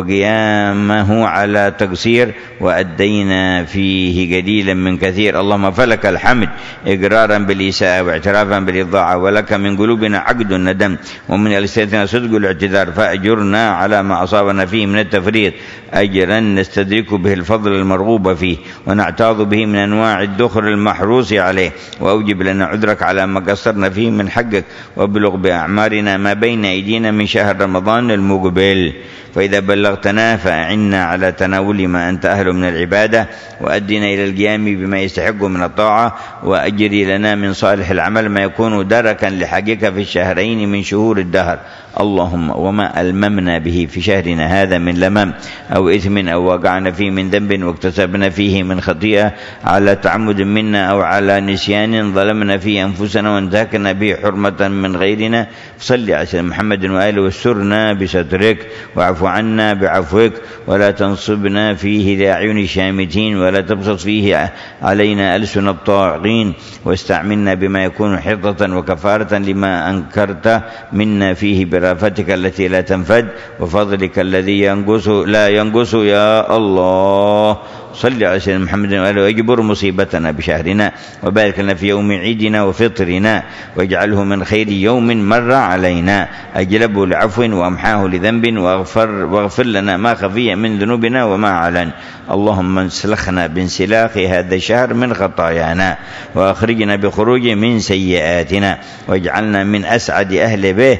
Speaker 2: وقيامه على تقصير وأدينا فيه قليلا من كثير، اللهم فلك الحمد إقرارا بالإساءة واعترافا بالإضاعة، ولك من قلوبنا عقد الندم ومن ألسنتنا صدق الاعتذار، فأجرنا على ما أصابنا فيه من التفريط أجرا نستدرك به الفضل المرغوب فيه ونعتاض به من أنواع الدخر المحروس عليه، وأوجب لنا عذرك على ما قصرنا فيه من حقك، وابلغ بأعمارنا ما بين أيدينا من شهر رمضان المقبل، فإذا بلغتنا فأعنا على تناول ما أنت أهل من العبادة، وأدنا إلى القيام بما يستحق من الطاعة، وأجري لنا من صالح العمل ما يكون دركا لحقك في الشهرين من شهور الدهر، اللهم وما ألممنا به في شهرنا هذا من لمم أو إثم أو وقعنا فيه من ذنب واكتسبنا فيه من خطيئة على تعمد منا أو على نسيان ظلمنا فيه أنفسنا وانتهكنا به حرمة من غيرنا، صل على سيدنا محمد وآله واسترنا بسترك واعف عنا بعفوك، ولا تنصبنا فيه لأعين الشامتين ولا تبسط فيه علينا ألسن الطاغين، واستعملنا بما يكون حطة وكفارة لما أنكرت منا فيه برافتك التي لا تنفد وفضلك الذي لا ينقص يا الله، صل على سيدنا محمد وآله واجبر مصيبتنا بشهرنا، وبارك لنا في يوم عيدنا وفطرنا، واجعله من خير يوم مر علينا، أجلبه لعفو وأمحاه لذنب، واغفر لنا ما خفي من ذنوبنا وما علن، اللهم انسلخنا بانسلاخ هذا الشهر من خطايانا، وأخرجنا بخروج من سيئاتنا، واجعلنا من أسعد أهل به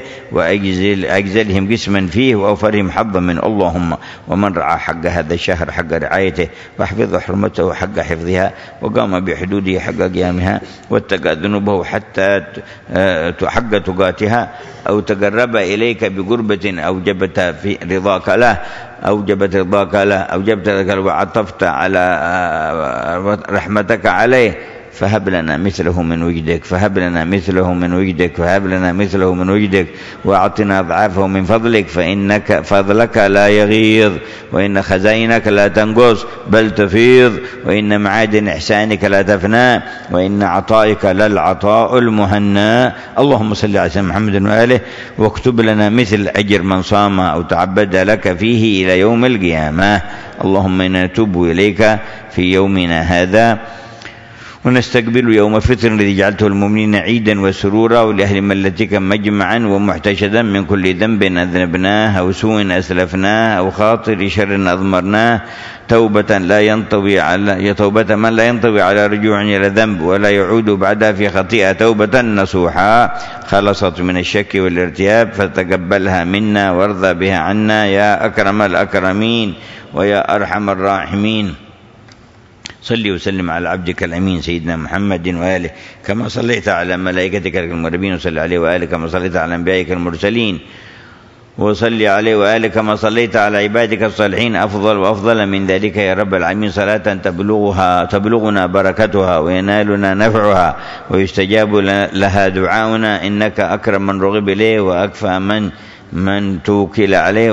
Speaker 2: وأجزلهم قسما فيه وأوفرهم حظا من، اللهم ومن رعى حق هذا الشهر حق رعايته واحفظ حرمته حق حفظها، وقام بحدوده حق قيامها، واتقى ذنوبه حتى حق تقاتها، أو تقرب إليك بقربة أوجبت في رضاك له أوجبت لك وعطفت على رحمتك عليه، فهب لنا مثله من وجدك وأعطنا أضعافه من فضلك، فإنك فضلك لا يغيظ، وإن خزائنك لا تنقص بل تفيض، وإن معادن إحسانك لا تفنى، وإن عطائك للعطاء المهنى، اللهم صل على سيدنا محمد وآله، واكتب لنا مثل أجر من صام أو تعبد لك فيه إلى يوم القيامة، اللهم إنا نتوب إليك في يومنا هذا ونستقبل يوم فطر الذي جعلته المؤمنين عيدا وسرورا، ولأهل ملتك مجمعا ومحتشدا من كل ذنب أذنبناه أو سوء أسلفناه أو خاطر شر أضمرناه، توبة من لا ينطوي على رجوع إلى ذنب ولا يعود بعدها في خطيئة، توبة نصوحا خلصت من الشك والارتياب، فتقبلها منا وارضى بها عنا يا أكرم الأكرمين ويا أرحم الراحمين، صل وسلم على عبدك الأمين سيدنا محمد وآله كما صليت على ملائكتك المقربين، وصل عليه وآله كما صليت على أنبيائك المرسلين، وصل عليه وآله كما صليت على عبادك الصالحين، أفضل من ذلك يا رب العالمين، صلاة تبلغنا بركتها وينالنا نفعها ويستجاب لها دعاؤنا، إنك أكرم من رغب إليه وأكفى من من توكل عليه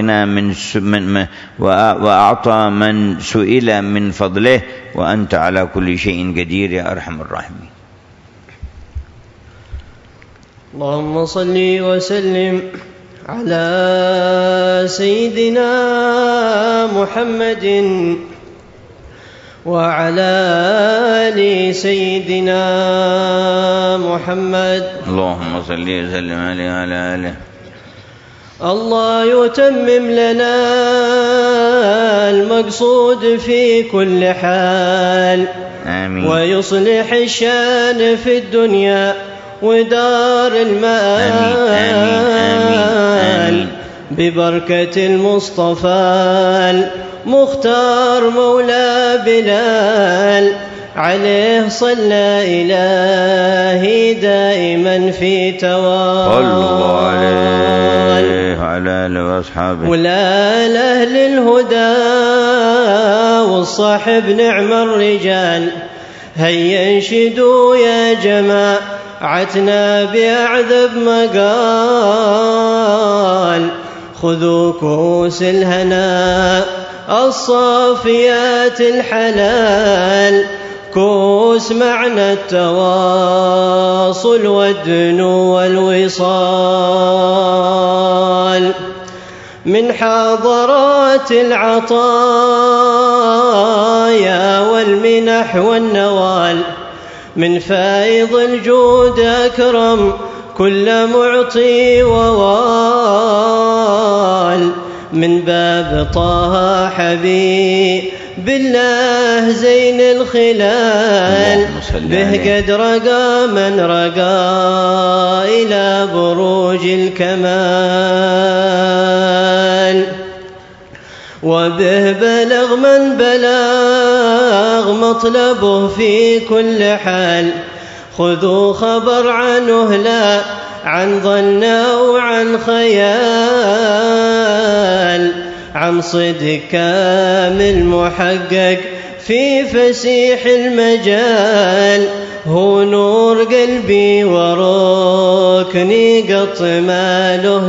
Speaker 2: وأعطى من سئل من فضله، وأنت على كل شيء قدير يا أرحم الراحمين.
Speaker 8: اللهم صل وسلم على سيدنا محمد وعلى آل سيدنا محمد.
Speaker 2: اللهم صل وسلم عليه وعلى آله.
Speaker 8: الله يتمم لنا المقصود في كل حال،
Speaker 2: آمين.
Speaker 8: ويصلح الشان في الدنيا ودار المآل.
Speaker 2: آمين آمين آمين.
Speaker 8: ببركة المصطفى المختار مولى بلال، عليه صلى إلهي دائما في توال.
Speaker 2: الله عليه وعلى آله وأصحابه
Speaker 8: والآل أهل الهدى والصاحب نعم الرجال، هيا انشدوا يا جماعتنا بأعذب مقال، خذوا كؤوس الهنا الصافيات الحلال، كؤوس معنى التواصل والدنو والوصال، من حاضرات العطايا والمنح والنوال، من فائض الجود أكرم كل معطي ووال، من باب طه حبيب بالله زين الخلال، به قد رقى من رقى إلى بروج الكمال، وبه بلغ من بلغ مطلبه في كل حال، خذوا خبر عنه لا عن ظن أو عن خيال، عن صدق كامل محقق في فسيح المجال، هو نور قلبي وركني قط ما له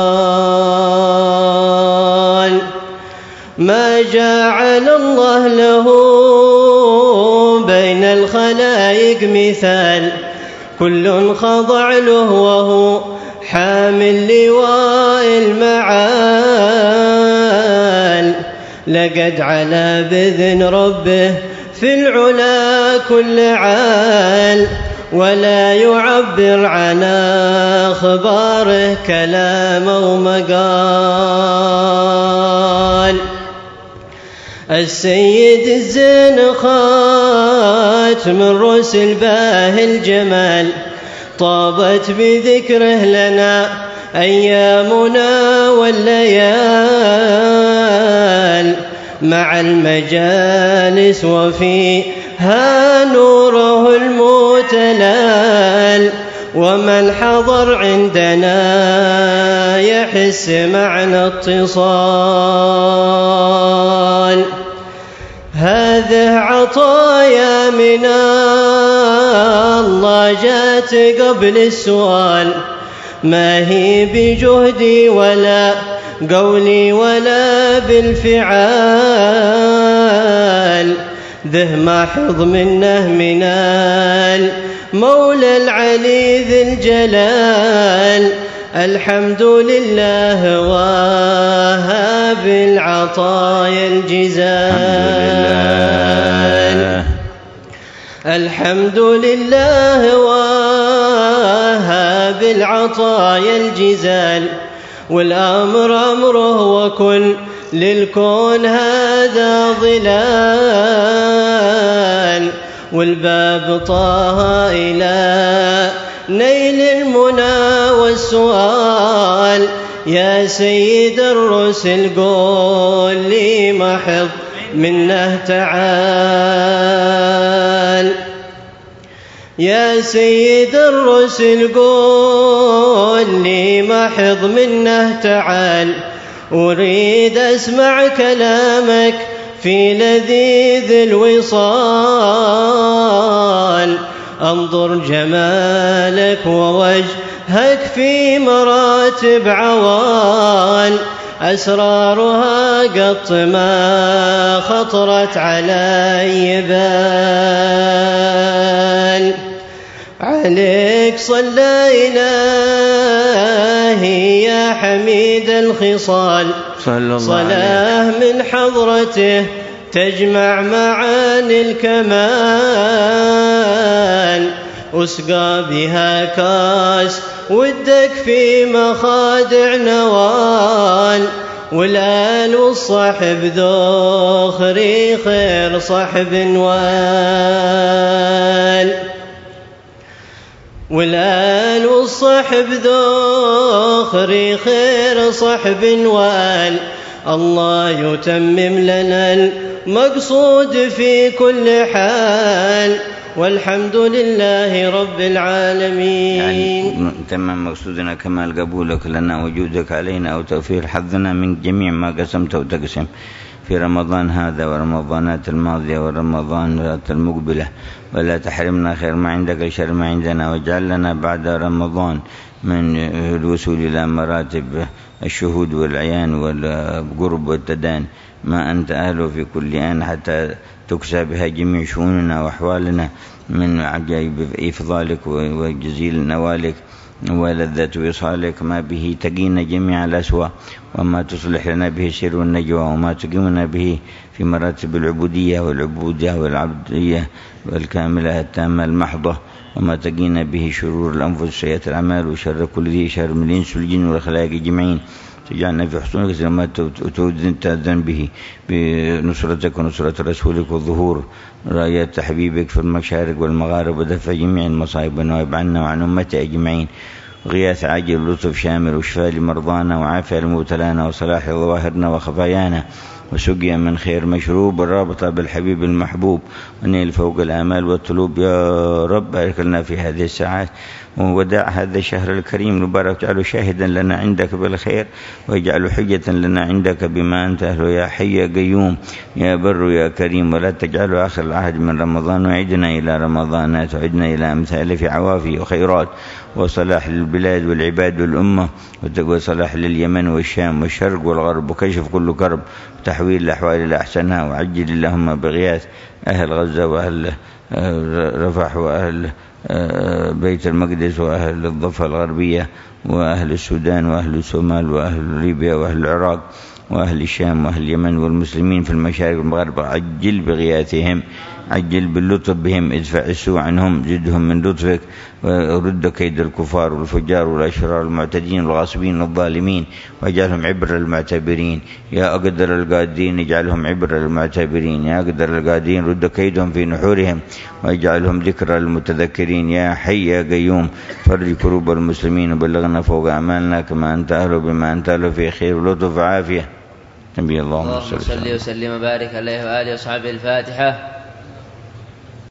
Speaker 8: زوال، ما جعل الله له بين الخلائق مثال، كل خضع له وهو حامل لواء المعال، لقد علا بإذن ربه في العلا كل عال، ولا يعبر عن أخباره كلام ومقال، السيد الزين خاتم الرسل باه الجمال، طابت بذكره لنا أيامنا والليال، مع المجالس وفيها نوره المتلال، ومن حضر عندنا يحس معنى اتصال، هذه عطايا من الله جات قبل السؤال، ما هي بجهدي ولا قولي ولا بالفعال، ذه محض منه من المولى العلي ذي الجلال، الحمد لله وهاب العطايا الجزال، الحمد لله وهاب العطايا الجزال، والأمر أمره وكل للكون هذا ظلال، والباب طه إلى نيل المنى والسؤال، يا سيد الرسل قول لي محض منه تعال، يا سيد الرسل قول لي محض منه تعال، أريد أسمع كلامك في لذيذ الوصال، أنظر جمالك ووجه هك في مراتب عوال أسرارها قط ما خطرت علي بال. عليك صلى إلهي يا حميد الخصال صلاة من حضرته تجمع معاني الكمال. أسقى بها كاس ودك في مخادع نوال. والآل والصحب ذخري خير صحب وال. والآل والصحب ذخري خير صحب وال. الله يتمم لنا المقصود في كل حال والحمد لله رب العالمين.
Speaker 2: يعني تمام مقصودنا كمال قبولك لنا وجودك علينا أو توفير حظنا من جميع ما قسمت وتقسم في رمضان هذا ورمضانات الماضية ورمضانات المقبلة، ولا تحرمنا خير ما عندك وشر ما عندنا، واجعل لنا بعد رمضان من الوصول إلى مراتب الشهود والعيان والقرب والتدان ما أنت أهله في كل آن، حتى تكسى بها جميع شؤوننا وأحوالنا من عجائب إفضالك وجزيل نوالك ولذة وصالك، ما به تقينا جميع الأسوأ، وما تصلح لنا به الشر والنجوى، وما تقيمنا به في مراتب العبودية والعبودية والعبدية والكاملة التامة المحضة، وما تقينا به شرور الأنفس وسيئة الأعمال وشر كل ذي شر من الإنس والجن والخلائق جميعين. تجعلنا في حسنك ما تؤذن به بنصرتك ونصرة رسولك وظهور رايات حبيبك في المشارق والمغارب ودفع جميع المصائب والنوائب عنا وعن أمتي أجمعين، غياث عاجل ولطف شامل وشفاء لمرضانا وعافية لمبتلانا وصلاح ظواهرنا وخفايانا وسقيا من خير مشروب الرابطة بالحبيب المحبوب ونيل فوق الآمال والطلوب. يا رب بارك لنا في هذه الساعات ووداع هذا الشهر الكريم المبارك، اجعله شاهدا لنا عندك بالخير واجعله حجة لنا عندك بما أنت أهله يا حي يا قيوم يا بر يا كريم، ولا تجعله آخر العهد من رمضان وعدنا إلى رمضان تعدنا إلى أمثال في عوافي وخيرات وصلاح للبلاد والعباد والأمة وصلاح لليمن والشام والشرق والغرب وكشف كل كرب وتحويل الأحوال إلى أحسنها، وعجل اللهم بغياث أهل غزة وأهل رفح وأهل بيت المقدس وأهل الضفة الغربية وأهل السودان وأهل الصومال وأهل ليبيا وأهل العراق وأهل الشام وأهل اليمن والمسلمين في المشارق والمغاربة. عجل بغياثهم، عجل باللطف بهم، ادفع السوء عنهم، زدهم من لطفك، ورد كيد الكفار والفجار والأشرار المعتدين والغاصبين والظالمين، واجعلهم عبر للمعتبرين. يا أقدر القادرين اجعلهم عبر للمعتبرين، يا أقدر القادرين رد كيدهم في نحورهم واجعلهم ذكرى للمتذكرين. يا حي يا قيوم فرج كروب المسلمين وبلغنا فوق أعمالنا كما أنت أهله بما أنت أهله في خير ولطف وعافية. نبي اللهم صل
Speaker 5: وسلم وبارك عليه وآله وصحبه. الفاتحة.